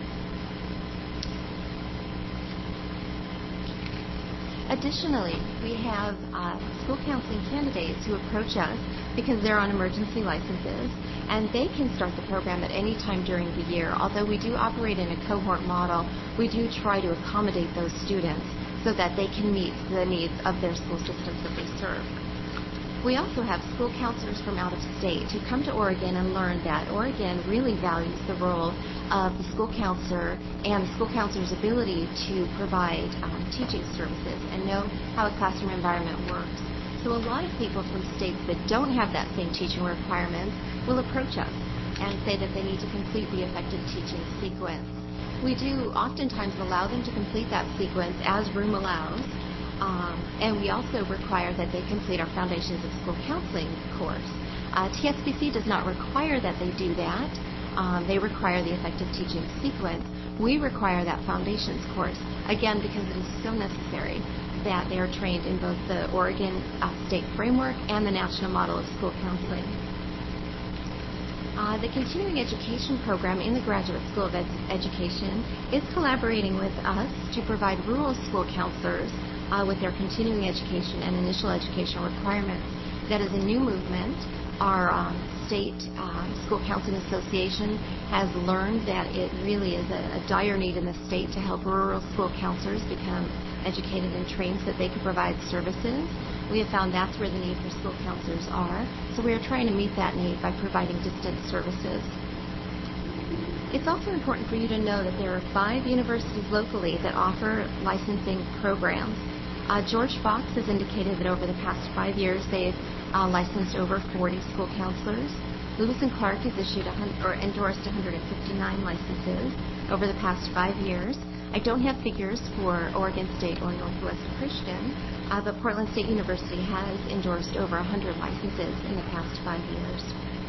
Additionally, we have school counseling candidates who approach us because they're on emergency licenses, and they can start the program at any time during the year. Although we do operate in a cohort model, we do try to accommodate those students so that they can meet the needs of their school systems that they serve. We also have school counselors from out of state who come to Oregon and learn that Oregon really values the role of the school counselor and the school counselor's ability to provide teaching services and know how a classroom environment works. So a lot of people from states that don't have that same teaching requirements will approach us and say that they need to complete the effective teaching sequence. We do oftentimes allow them to complete that sequence as room allows. And we also require that they complete our Foundations of School Counseling course. TSBC does not require that they do that. They require the effective teaching sequence. We require that Foundations course, again, because it is so necessary that they are trained in both the Oregon state framework and the national model of school counseling. The continuing education program in the Graduate School of Education is collaborating with us to provide rural school counselors with their continuing education and initial educational requirements. That is a new movement. Our state school counseling association has learned that it really is a dire need in the state to help rural school counselors become educated and trained so that they can provide services. We have found that's where the need for school counselors are, so we are trying to meet that need by providing distant services. It's also important for you to know that there are 5 universities locally that offer licensing programs. George Fox has indicated that over the past 5 years they've licensed over 40 school counselors. Lewis and Clark has issued endorsed 159 licenses over the past 5 years. I don't have figures for Oregon State or Northwest Christian, but Portland State University has endorsed over 100 licenses in the past 5 years.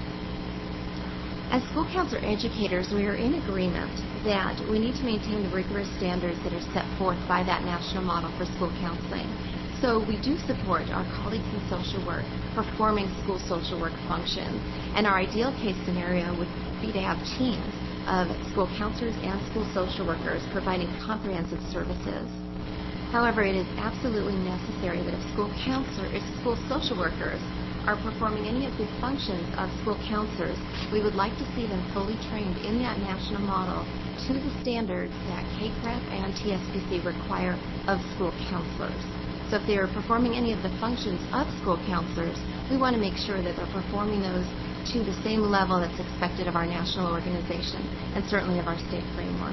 As school counselor educators, we are in agreement that we need to maintain the rigorous standards that are set forth by that national model for school counseling. So we do support our colleagues in social work performing school social work functions, and our ideal case scenario would be to have teams of school counselors and school social workers providing comprehensive services. However, it is absolutely necessary that if school social workers are performing any of the functions of school counselors, we would like to see them fully trained in that national model to the standards that KCREP and TSBC require of school counselors. So if they are performing any of the functions of school counselors, we want to make sure that they're performing those to the same level that's expected of our national organization and certainly of our state framework.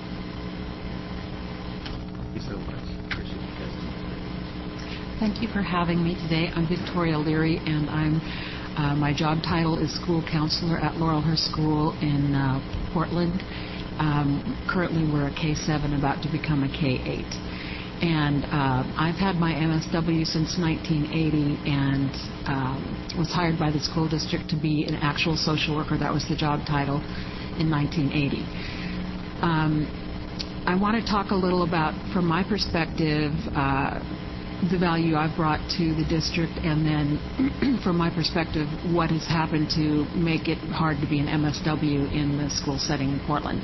Thank you so much. Appreciate you guys. Thank you for having me today. I'm Victoria Leary, and my job title is school counselor at Laurelhurst School in Portland. Currently, we're a K-7, about to become a K-8. And I've had my MSW since 1980 and was hired by the school district to be an actual social worker. That was the job title in 1980. I want to talk a little about, from my perspective, the value I've brought to the district, and then from my perspective, what has happened to make it hard to be an MSW in the school setting in Portland.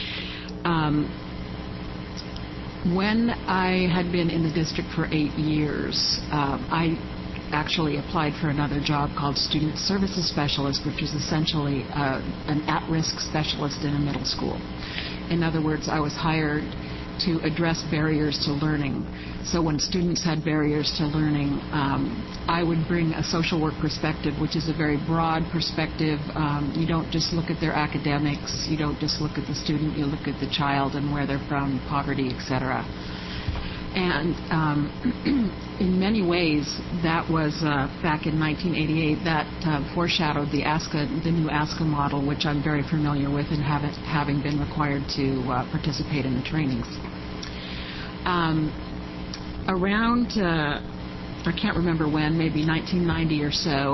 When I had been in the district for 8 years, I actually applied for another job called Student Services Specialist, which is essentially an at-risk specialist in a middle school. In other words, I was hired to address barriers to learning. So when students had barriers to learning, I would bring a social work perspective, which is a very broad perspective. You don't just look at their academics, you don't just look at the student, you look at the child and where they're from, poverty, etc. And in many ways, that was back in 1988, that foreshadowed the new ASCA model, which I'm very familiar with and having been required to participate in the trainings. Around, I can't remember when, maybe 1990 or so,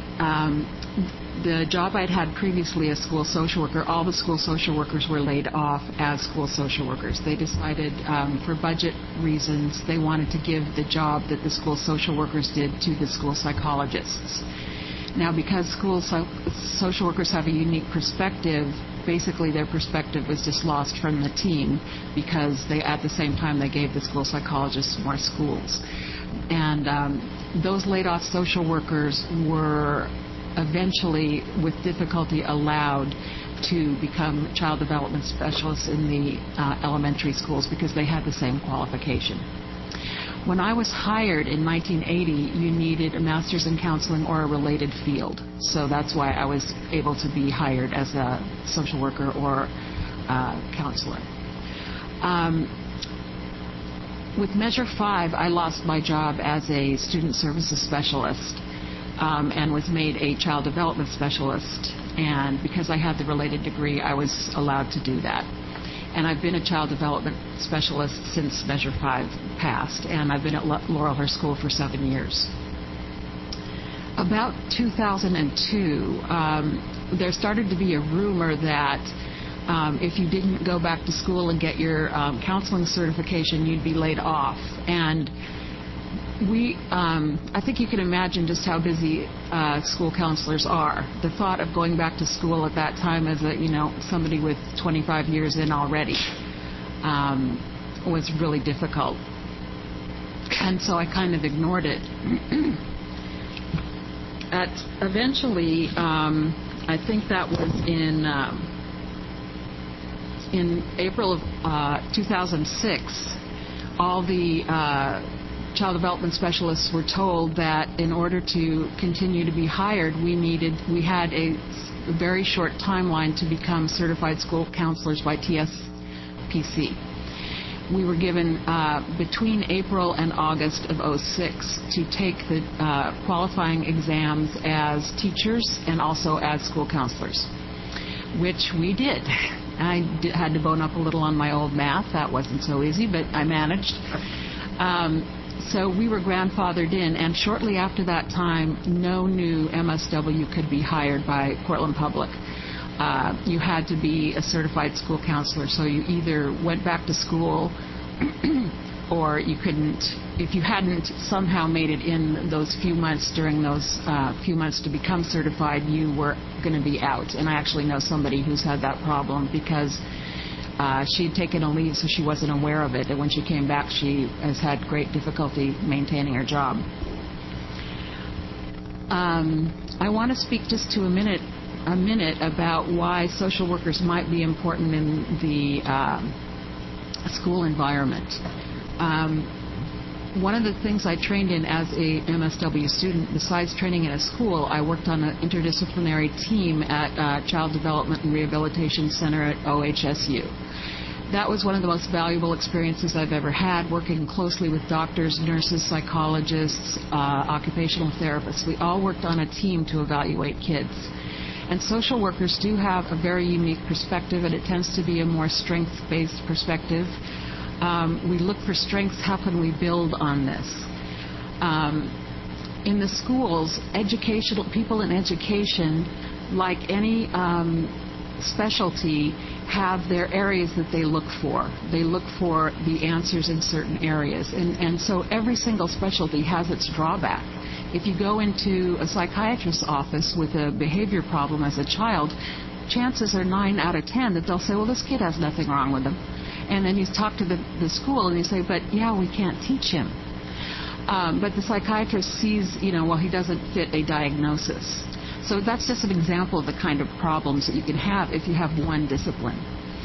the job I'd had previously as school social worker, all the school social workers were laid off as school social workers. They decided for budget reasons they wanted to give the job that the school social workers did to the school psychologists. Now, because school social workers have a unique perspective, basically their perspective was just lost from the team because at the same time they gave the school psychologists more schools. And those laid off social workers were eventually, with difficulty, allowed to become child development specialists in the elementary schools because they had the same qualification. When I was hired in 1980, you needed a master's in counseling or a related field. So that's why I was able to be hired as a social worker or counselor. With Measure 5, I lost my job as a student services specialist and was made a child development specialist. And because I had the related degree, I was allowed to do that. And I've been a child development specialist since Measure 5 passed, and I've been at Laurelhurst School for 7 years. About 2002, there started to be a rumor that if you didn't go back to school and get your counseling certification, you'd be laid off. And I think you can imagine just how busy school counselors are. The thought of going back to school at that time as somebody with 25 years in already was really difficult. And so I kind of ignored it. Eventually, I think that was in April of 2006, all the child development specialists were told that in order to continue to be hired, we had a very short timeline to become certified school counselors by TSPC. We were given between April and August of 2006 to take the qualifying exams as teachers and also as school counselors, which we did. I had to bone up a little on my old math. That wasn't so easy, but I managed. So we were grandfathered in, and shortly after that time, no new MSW could be hired by Portland Public. You had to be a certified school counselor, so you either went back to school or you couldn't. If you hadn't somehow made it in those few months during those few months to become certified, you were going to be out. And I actually know somebody who's had that problem because she'd taken a leave, so she wasn't aware of it. And when she came back, she has had great difficulty maintaining her job. I want to speak just to a minute about why social workers might be important in the school environment. One of the things I trained in as a MSW student, besides training in a school, I worked on an interdisciplinary team at Child Development and Rehabilitation Center at OHSU. That was one of the most valuable experiences I've ever had, working closely with doctors, nurses, psychologists, occupational therapists. We all worked on a team to evaluate kids. And social workers do have a very unique perspective, and it tends to be a more strength-based perspective. We look for strengths. How can we build on this? In the schools, people in education, like any specialty, have their areas that they look for. They look for the answers in certain areas. And so every single specialty has its drawback. If you go into a psychiatrist's office with a behavior problem as a child, chances are 9 out of 10 that they'll say, well, this kid has nothing wrong with him. And then you talk to the school and you say, but yeah, we can't teach him. But the psychiatrist sees, well, he doesn't fit a diagnosis. So that's just an example of the kind of problems that you can have if you have one discipline.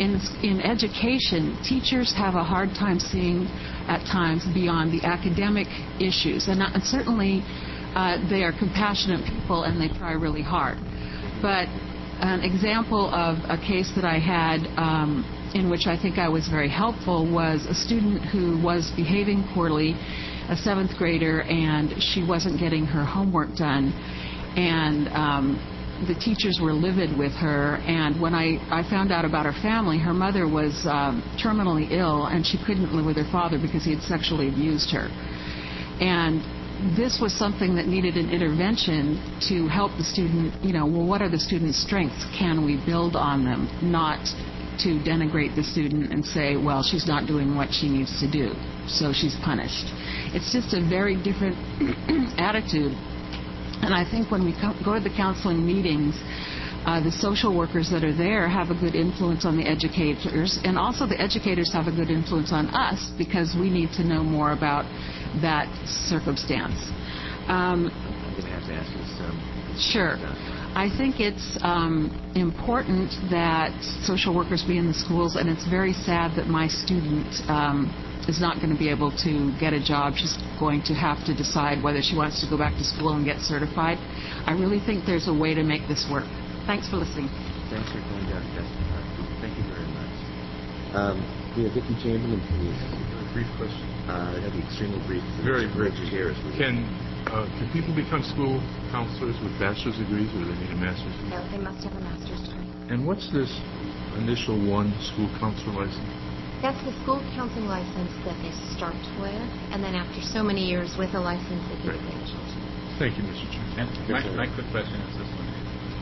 in education, teachers have a hard time seeing at times beyond the academic issues. And certainly they are compassionate people and they try really hard. But an example of a case that I had in which I think I was very helpful was a student who was behaving poorly, a 7th grader, and she wasn't getting her homework done. And the teachers were livid with her, and when I found out about her family, her mother was terminally ill, and she couldn't live with her father because he had sexually abused her. And this was something that needed an intervention to help the student, well, what are the student's strengths? Can we build on them? Not to denigrate the student and say, well, she's not doing what she needs to do, so she's punished. It's just a very different attitude. And I think when we go to the counseling meetings, the social workers that are there have a good influence on the educators, and also the educators have a good influence on us because we need to know more about that circumstance. I'm going to have to ask you some. Sure. I think it's important that social workers be in the schools, and it's very sad that my student is not going to be able to get a job. She's going to have to decide whether she wants to go back to school and get certified. I really think there's a way to make this work. Thanks for listening. Thanks for coming down and testifying. Thank you very much. We have Vicki Chamberlain, please. A brief question. That'll be extremely brief. Very brief. Can people become school counselors with bachelor's degrees, or do they need a master's degree? No, they must have a master's degree. And what's this initial one school counselor license? That's the school counseling license that they start with, and then after so many years with a license, they get a bachelor's. Thank you, Mr. Chairman. And my quick question is this one.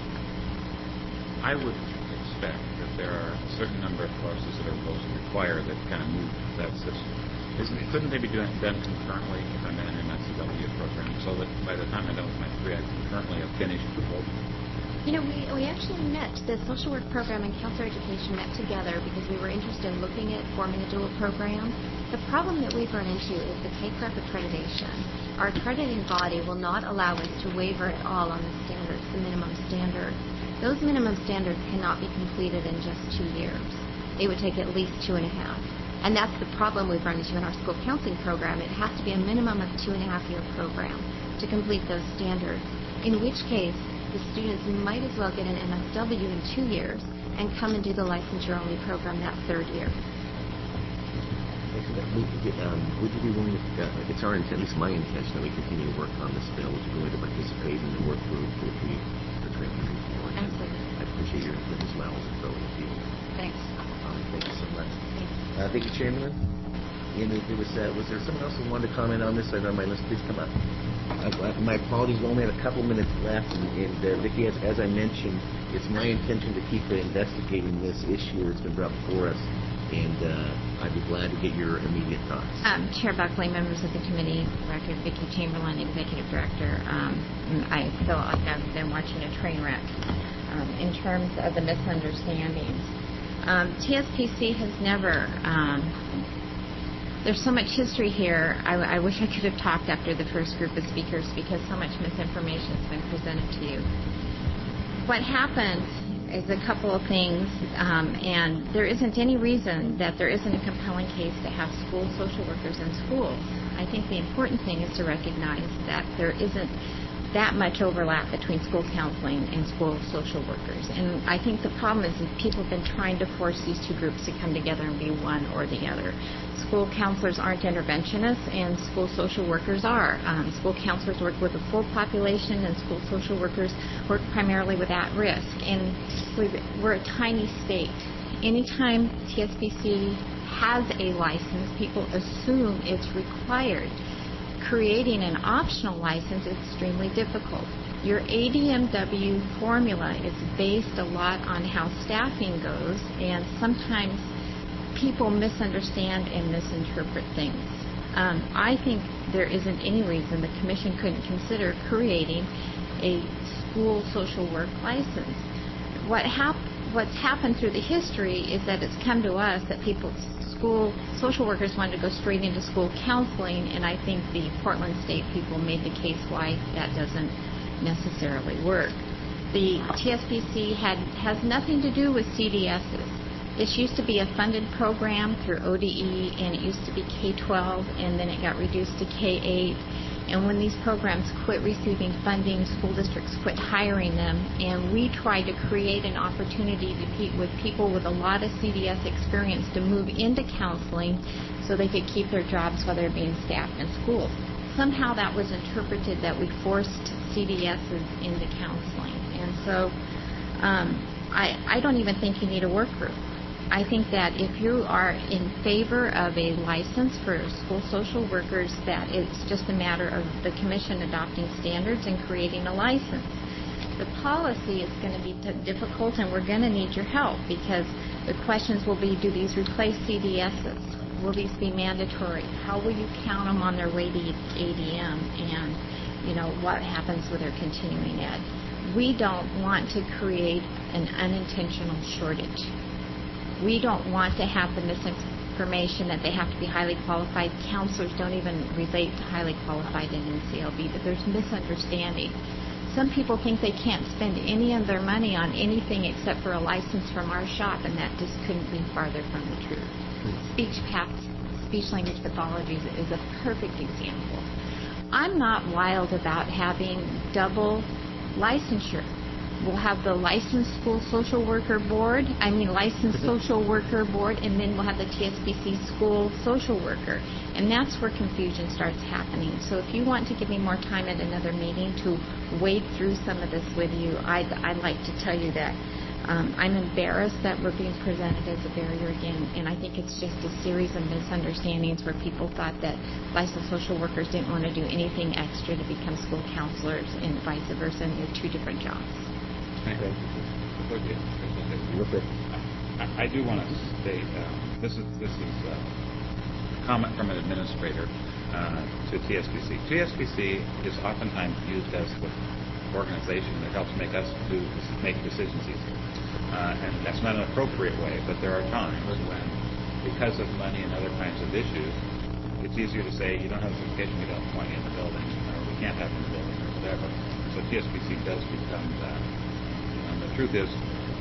I would expect that there are a certain number of courses that are supposed to require that kind of move that system. Couldn't they be done concurrently if I'm in an MSW program, so that by the time I'm done with my degree, I concurrently have finished both? We actually met, the social work program and counselor education met together because we were interested in looking at forming a dual program. The problem that we've run into is the K-CREP accreditation. Our accrediting body will not allow us to waiver at all on the standards, the minimum standard. Those minimum standards cannot be completed in just 2 years. It would take at least 2.5. And that's the problem we've run into in our school counseling program. It has to be a minimum of 2.5-year program to complete those standards, in which case the students might as well get an MSW in 2 years and come and do the licensure-only program that 3rd year. Would you be willing to, it's our intent, at least my intention, that we continue to work on this bill. Would you be willing to participate in the work group if we are trying to move forward? Absolutely. I appreciate your input as well as a fellow with you. Thanks. Thank you so much. Thanks. Vicki Chamberlain? Was there someone else who wanted to comment on this? I know on my list. Please come up. My apologies. We only have a couple minutes left. And Vicki, as I mentioned, it's my intention to keep investigating this issue that's been brought before us. And I'd be glad to get your immediate thoughts. Chair Buckley, members of the committee, record Vicki Chamberlain, Executive Director. I feel like I've been watching a train wreck in terms of the misunderstandings. TSPC has never... there's so much history here. I wish I could have talked after the first group of speakers because so much misinformation has been presented to you. What happened is a couple of things, and there isn't any reason that there isn't a compelling case to have school social workers in schools. I think the important thing is to recognize that there isn't that much overlap between school counseling and school social workers. And I think the problem is that people have been trying to force these two groups to come together and be one or the other. School counselors aren't interventionists, and school social workers are. School counselors work with the full population, and school social workers work primarily with at-risk. And we're a tiny state. Anytime TSPC has a license, people assume it's required. Creating an optional license is extremely difficult. Your ADMW formula is based a lot on how staffing goes, and sometimes people misunderstand and misinterpret things. I think there isn't any reason the Commission couldn't consider creating a school social work license. What's happened through the history is that it's come to us that school social workers wanted to go straight into school counseling, and I think the Portland State people made the case why that doesn't necessarily work. The TSPC has nothing to do with CDSs. This used to be a funded program through ODE, and it used to be K-12, and then it got reduced to K-8. And when these programs quit receiving funding, school districts quit hiring them, and we tried to create an opportunity with people with a lot of CDS experience to move into counseling so they could keep their jobs while they're being staffed in schools. Somehow that was interpreted that we forced CDSs into counseling. And so I don't even think you need a work group. I think that if you are in favor of a license for school social workers, that it's just a matter of the commission adopting standards and creating a license. The policy is going to be difficult, and we're going to need your help, because the questions will be, do these replace CDSs? Will these be mandatory? How will you count them on their way to ADM? And, what happens with their continuing ed? We don't want to create an unintentional shortage. We don't want to have the misinformation that they have to be highly qualified. Counselors don't even relate to highly qualified in NCLB, but there's misunderstanding. Some people think they can't spend any of their money on anything except for a license from our shop, and that just couldn't be farther from the truth. Speech-language pathology is a perfect example. I'm not wild about having double licensure. We'll have the licensed social worker board, and then we'll have the TSBC school social worker. And that's where confusion starts happening. So if you want to give me more time at another meeting to wade through some of this with you, I'd like to tell you that I'm embarrassed that we're being presented as a barrier again, and I think it's just a series of misunderstandings where people thought that licensed social workers didn't want to do anything extra to become school counselors and vice versa, and they're two different jobs. Okay. Real quick. I do want to state this is a comment from an administrator to TSBC. TSBC is oftentimes used as the organization that helps make us make decisions easier, and that's not an appropriate way. But there are times when, because of money and other kinds of issues, it's easier to say you don't have a certification, we don't want you in the building, or we can't have you in the building, or whatever. So TSBC does become that. The truth is,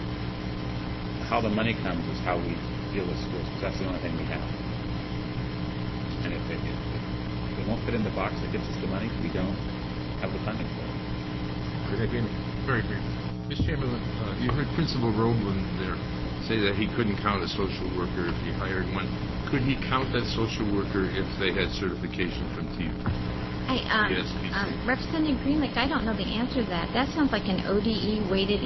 how the money comes is how we deal with schools, because that's the only thing we have. And if it won't fit in the box that gets us the money, we don't have the funding for it. Very brief. Mr. Chairman, you heard Principal Roebland there say that he couldn't count a social worker if he hired one. Could he count that social worker if they had certification from Representative Greenlick, I don't know the answer to that. That sounds like an ODE weighted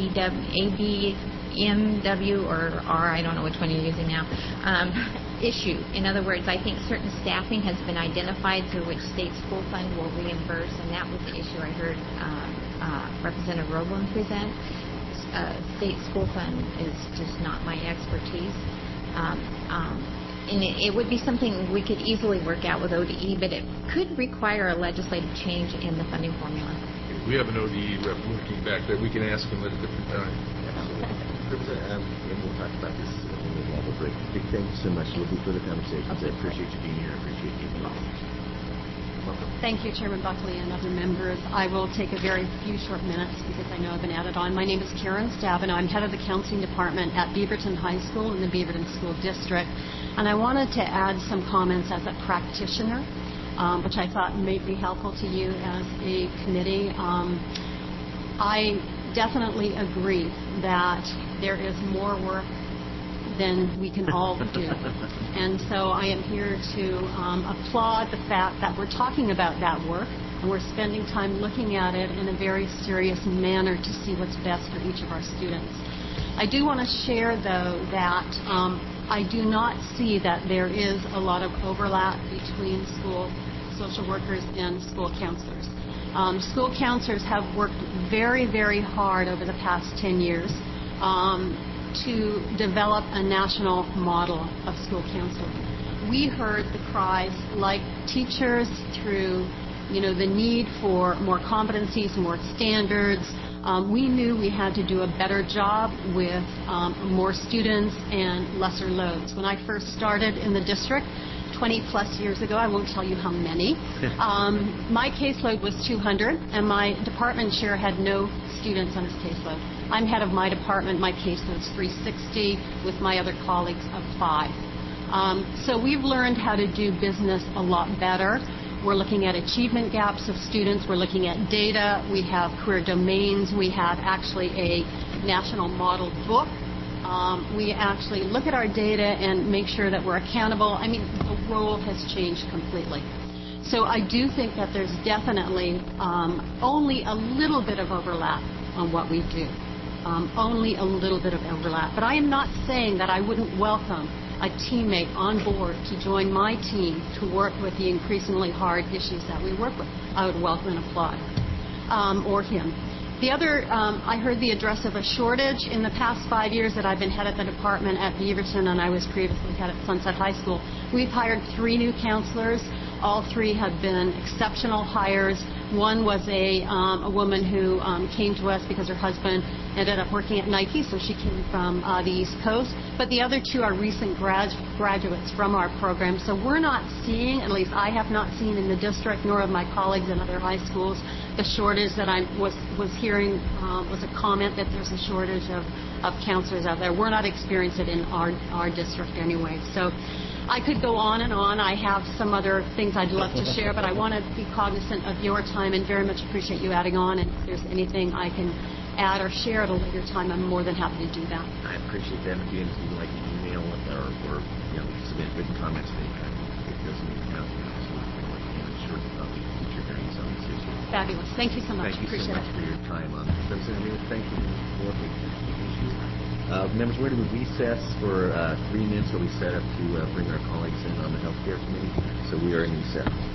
ABMW or R, I don't know which one you're using now, issue. In other words, I think certain staffing has been identified through which state school fund will reimburse, and that was the issue I heard Representative Roebland present. State school fund is just not my expertise. And it would be something we could easily work out with ODE, but it could require a legislative change in the funding formula. We have an ODE rep working back there. We can ask him at a different time. And we'll talk about this when we have a break. Big thank you so much. We'll be for the conversations. I appreciate you being here. I appreciate you being welcome. Thank you, Chairman Buckley and other members. I will take a very few short minutes because I know I've been added on. My name is Karen Stabenow. I'm head of the counseling department at Beaverton High School in the Beaverton School District. And I wanted to add some comments as a practitioner, which I thought may be helpful to you as a committee. I definitely agree that there is more work than we can all do. And so I am here to applaud the fact that we're talking about that work and we're spending time looking at it in a very serious manner to see what's best for each of our students. I do want to share, though, that I do not see that there is a lot of overlap between school social workers and school counselors. School counselors have worked very, very hard over the past 10 years to develop a national model of school counseling. We heard the cries like teachers through, the need for more competencies, more standards. We knew we had to do a better job with more students and lesser loads. When I first started in the district 20 plus years ago, I won't tell you how many, my caseload was 200 and my department chair had no students on his caseload. I'm head of my department. My caseload's 360 with my other colleagues of 5. So we've learned how to do business a lot better. We're looking at achievement gaps of students. We're looking at data. We have career domains. We have actually a national model book. We actually look at our data and make sure that we're accountable. I mean, the role has changed completely. So I do think that there's definitely only a little bit of overlap on what we do. Only a little bit of overlap. But I am not saying that I wouldn't welcome a teammate on board to join my team to work with the increasingly hard issues that we work with. I would welcome and applaud, or him. The other, I heard the address of a shortage. In the past 5 years that I've been head of the department at Beaverton, and I was previously head at Sunset High School, we've hired 3 new counselors. All 3 have been exceptional hires. One was a woman who came to us because her husband ended up working at Nike, so she came from the East Coast. But the other 2 are recent graduates from our program. So we're not seeing, at least I have not seen in the district, nor have my colleagues in other high schools, the shortage that I was hearing was a comment that there's a shortage of counselors out there. We're not experiencing it in our district anyway. So I could go on and on. I have some other things I'd love to share, but I want to be cognizant of your time and very much appreciate you adding on. And if there's anything I can add or share at a later time, I'm more than happy to do that. I appreciate that. And if you like email or submit written comments anytime, it doesn't even count. So I'm sure about the future hearings on this issue. Fabulous. Thank you so much. Thank you appreciate so much for your time on this. Representative, thank you for the issue. Members, we're going to recess for 3 minutes while we set up to bring our colleagues in on the healthcare committee. So we are in recess.